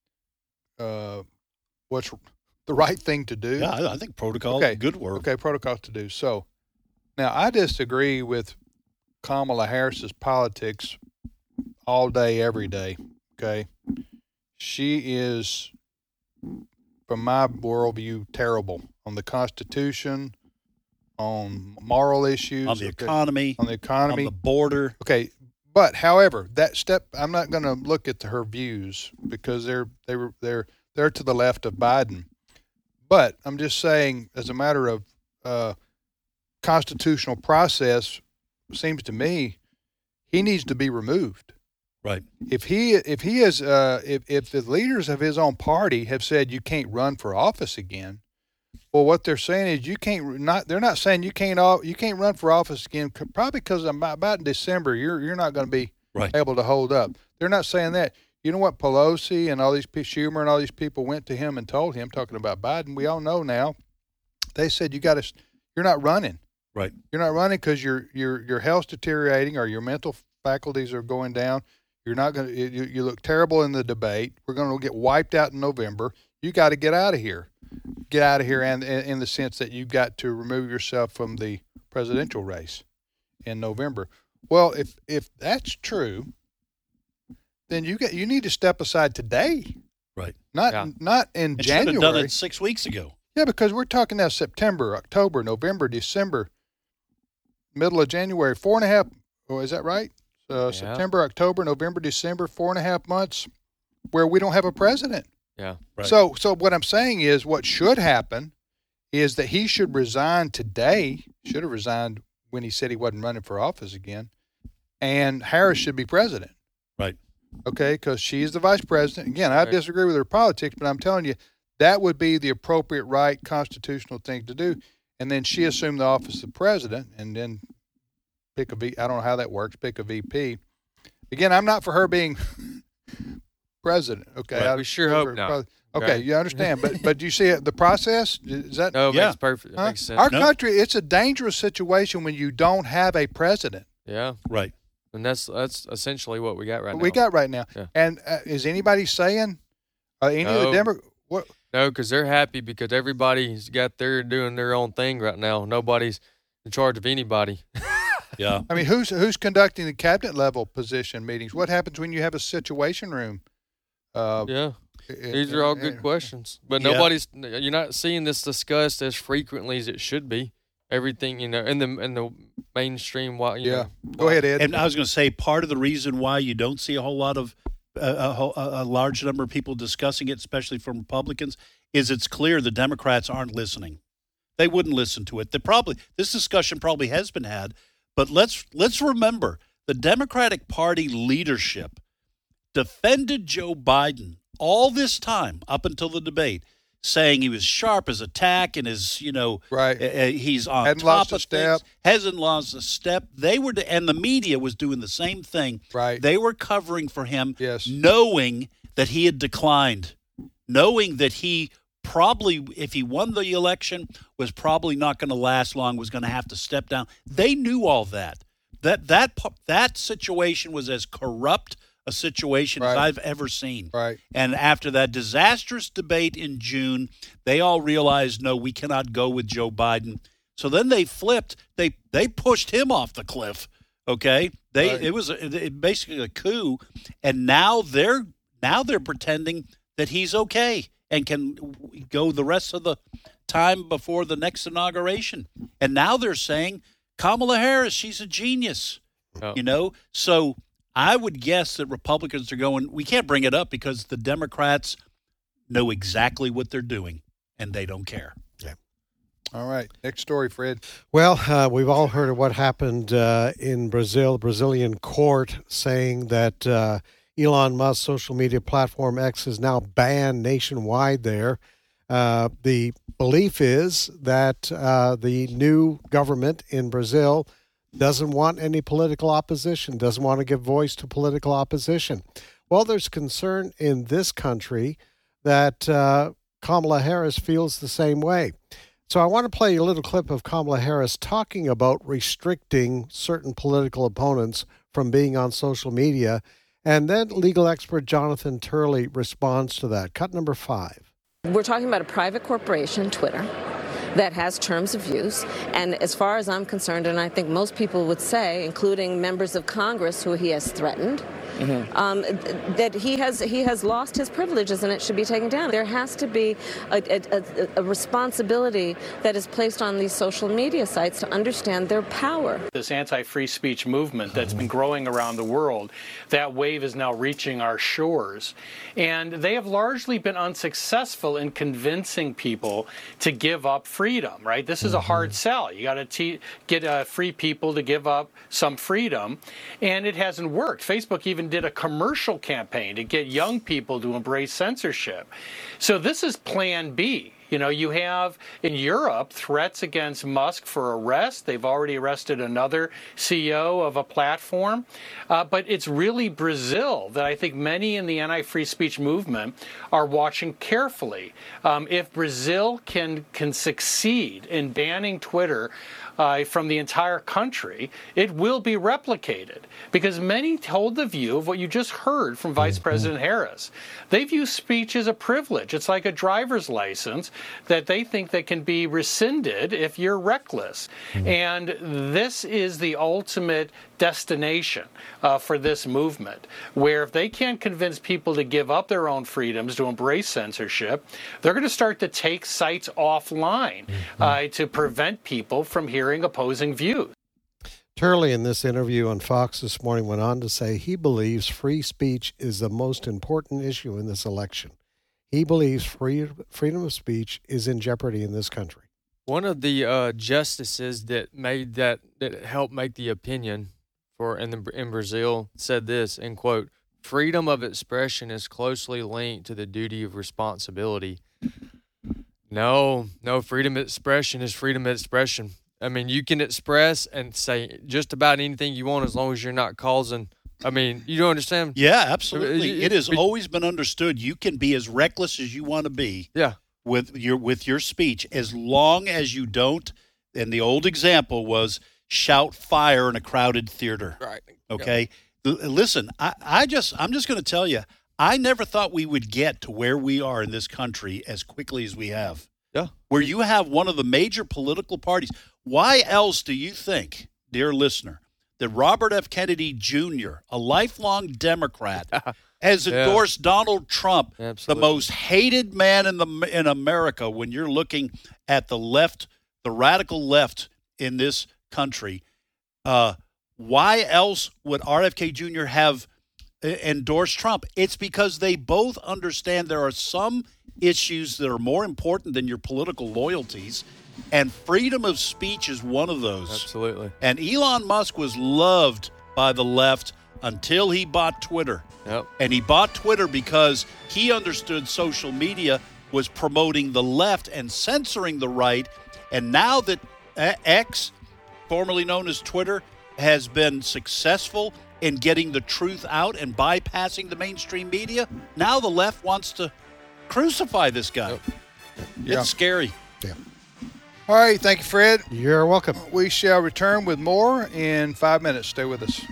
Speaker 2: uh, what's the right thing to do.
Speaker 3: Yeah, I, I think protocol.
Speaker 2: Okay.
Speaker 3: Good word.
Speaker 2: Okay, protocol to do. So now I disagree with Kamala Harris's politics all day, every day. Okay. She is, from my worldview, terrible on the Constitution, on moral issues,
Speaker 3: On the
Speaker 2: okay,
Speaker 3: economy,
Speaker 2: on the economy.
Speaker 3: on the border.
Speaker 2: Okay, but however, that step, I'm not going to look at her views because they're they were they're they're to the left of Biden. But I'm just saying, as a matter of uh, constitutional process, seems to me he needs to be removed.
Speaker 3: Right.
Speaker 2: If he if he is uh, if if the leaders of his own party have said you can't run for office again, well, what they're saying is you can't not. They're not saying you can't all you can't run for office again. Probably because about in December you're you're not going to be
Speaker 3: Right.
Speaker 2: able to hold up. They're not saying that. You know what? Pelosi and all these pe- Schumer and all these people went to him and told him, talking about Biden. We all know now. They said you got to. You're not running.
Speaker 3: Right.
Speaker 2: You're not running because your your your health's deteriorating or your mental faculties are going down. You're not going to. You, you look terrible in the debate. We're going to get wiped out in November. You got to get out of here. get out of here, and in the sense that you've got to remove yourself from the presidential race in November. Well, if if that's true, then you get you need to step aside today.
Speaker 3: Right.
Speaker 2: Not
Speaker 5: Yeah.
Speaker 2: not in
Speaker 3: And
Speaker 2: January.
Speaker 3: should have done it six weeks ago.
Speaker 2: Yeah, because we're talking now September, October, November, December, middle of January, four and a half. Oh, is that right? Uh,
Speaker 5: Yeah.
Speaker 2: September, October, November, December, four and a half months where we don't have a president.
Speaker 5: Yeah.
Speaker 3: Right.
Speaker 2: So, so what I'm saying is, what should happen is that he should resign today. Should have resigned when he said he wasn't running for office again, and Harris should be president.
Speaker 3: Right.
Speaker 2: Okay, because she's the vice president. Again, I
Speaker 5: Right.
Speaker 2: disagree with her politics, but I'm telling you, that would be the appropriate, right, constitutional thing to do. And then she assumed the office of president, and then pick a V. I don't know how that works. Pick a V P. Again, I'm not for her being president. Okay,
Speaker 5: Right.
Speaker 2: I-
Speaker 5: We sure hope
Speaker 2: for-
Speaker 5: not.
Speaker 2: Okay,
Speaker 5: Right.
Speaker 2: you understand, but but do you see it, the process? Is that
Speaker 5: No, it
Speaker 3: Yeah.
Speaker 5: makes perfect. It
Speaker 2: huh?
Speaker 5: makes sense.
Speaker 2: Our
Speaker 3: No.
Speaker 2: country? It's a dangerous situation when you don't have a president.
Speaker 5: Yeah.
Speaker 3: Right.
Speaker 5: And that's that's essentially what we got right now.
Speaker 2: we got right now.
Speaker 5: Yeah.
Speaker 2: And uh, is anybody saying uh, any of the
Speaker 5: No.
Speaker 2: Demo? What?
Speaker 5: No, because they're happy because everybody's got their doing their own thing right now. Nobody's in charge of anybody.
Speaker 3: Yeah.
Speaker 2: I mean, who's who's conducting the cabinet level position meetings? What happens when you have a situation room? Uh,
Speaker 5: Yeah.
Speaker 2: i-
Speaker 5: These are all
Speaker 2: i-
Speaker 5: good questions. But
Speaker 3: Yeah.
Speaker 5: nobody's you're not seeing this discussed as frequently as it should be. Everything, you know, in the in the mainstream why you
Speaker 2: Yeah.
Speaker 5: know.
Speaker 2: Go ahead, Ed.
Speaker 3: And I was going to say, part of the reason why you don't see a whole lot of uh, a, whole- a, a large number of people discussing it, especially from Republicans, is it's clear the Democrats aren't listening. They wouldn't listen to it. They probably this discussion probably has been had, but let's let's remember the Democratic Party leadership defended Joe Biden all this time up until the debate, saying he was sharp as a tack and his, you know,
Speaker 2: Right.
Speaker 3: uh, uh, he's on
Speaker 2: Hadn't
Speaker 3: top
Speaker 2: lost a
Speaker 3: of
Speaker 2: step.
Speaker 3: things, hasn't lost a step. They were, and the media was doing the same thing.
Speaker 2: Right.
Speaker 3: They were covering for him,
Speaker 2: Yes.
Speaker 3: knowing that he had declined, knowing that he probably, if he won the election, was probably not going to last long, was going to have to step down. They knew all that. That that pa- that situation was as corrupt a situation as
Speaker 2: Right.
Speaker 3: I've ever seen.
Speaker 2: Right.
Speaker 3: And after that disastrous debate in June, they all realized, no, we cannot go with Joe Biden. So then they flipped. They they pushed him off the cliff. Okay, they
Speaker 2: Right.
Speaker 3: it was a, it, basically a coup, and now they're now they're pretending that he's okay and can go the rest of the time before the next inauguration. And now they're saying Kamala Harris, she's a genius.
Speaker 5: Oh.
Speaker 3: You know, so I would guess that Republicans are going, we can't bring it up because the Democrats know exactly what they're doing and they don't care.
Speaker 2: All right. Next story, Fred.
Speaker 4: Well, uh, we've all heard of what happened uh, in Brazil, the Brazilian court saying that uh, Elon Musk's social media platform X is now banned nationwide there. Uh, the belief is that uh, the new government in Brazil doesn't want any political opposition, doesn't want to give voice to political opposition. Well, there's concern in this country that uh, Kamala Harris feels the same way. So I want to play a little clip of Kamala Harris talking about restricting certain political opponents from being on social media, and then legal expert Jonathan Turley responds to that. Cut number five.
Speaker 10: We're talking about a private corporation, Twitter, that has terms of use. And as far as I'm concerned, and I think most people would say, including members of Congress who he has threatened, mm-hmm. um, th- that he has he has lost his privileges and it should be taken down. There has to be a, a, a responsibility that is placed on these social media sites to understand their power.
Speaker 11: This anti-free speech movement that's been growing around the world, that wave is now reaching our shores. And they have largely been unsuccessful in convincing people to give up freedom, right? This is a hard sell. You got to te- get uh, free people to give up some freedom, and it hasn't worked. Facebook even did a commercial campaign to get young people to embrace censorship. So this is plan B. You know, you have in Europe threats against Musk for arrest. They've already arrested another C E O of a platform. Uh, but it's really Brazil that I think many in the anti-free speech movement are watching carefully. Um, if Brazil can can succeed in banning Twitter Uh, from the entire country, it will be replicated. Because many hold the view of what you just heard from Vice President Harris. They view speech as a privilege. It's like a driver's license that they think that can be rescinded if you're reckless. Mm-hmm. And this is the ultimate destination uh, for this movement, where if they can't convince people to give up their own freedoms, to embrace censorship, they're going to start to take sites offline mm-hmm. uh, to prevent people from hearing opposing views.
Speaker 4: Turley, in this interview on Fox this morning, went on to say he believes free speech is the most important issue in this election. He believes free, freedom of speech is in jeopardy in this country.
Speaker 5: One of the uh, justices that made that, that helped make the opinion for in, the, in Brazil said this, in quote, "Freedom of expression is closely linked to the duty of responsibility." No, no, freedom of expression is freedom of expression. I mean, you can express and say just about anything you want as long as you're not causing. I mean, you don't understand?
Speaker 3: Yeah, absolutely. It has always been understood you can be as reckless as you want to be.
Speaker 5: Yeah.
Speaker 3: With your with your speech, as long as you don't. And the old example was shout fire in a crowded theater.
Speaker 5: Right.
Speaker 3: Okay. Yep. Listen, I, I just I'm just going to tell you, I never thought we would get to where we are in this country as quickly as we have.
Speaker 5: Yeah.
Speaker 3: Where you have one of the major political parties. Why else do you think, dear listener, that Robert F. Kennedy Junior, a lifelong Democrat, has endorsed yeah. Donald Trump,
Speaker 5: Absolutely.
Speaker 3: the most hated man in the in America when you're looking at the left, the radical left in this country? Uh, why else would R F K Junior have endorsed Trump? It's because they both understand there are some issues that are more important than your political loyalties, and freedom of speech is one of those.
Speaker 5: Absolutely.
Speaker 3: And Elon Musk was loved by the left until he bought Twitter.
Speaker 5: Yep.
Speaker 3: And he bought Twitter because he understood social media was promoting the left and censoring the right. And now that X, formerly known as Twitter, has been successful in getting the truth out and bypassing the mainstream media, now the left wants to crucify this guy.
Speaker 5: Yep.
Speaker 3: It's
Speaker 2: Yeah.
Speaker 3: scary.
Speaker 2: Yeah. All right. Thank you, Fred.
Speaker 4: You're welcome.
Speaker 2: We shall return with more in five minutes. Stay with us.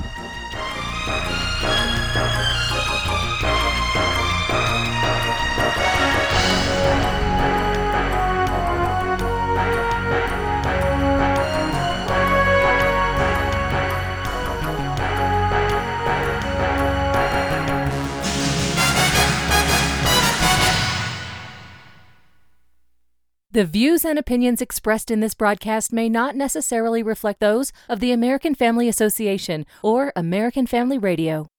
Speaker 12: The views and opinions expressed in this broadcast may not necessarily reflect those of the American Family Association or American Family Radio.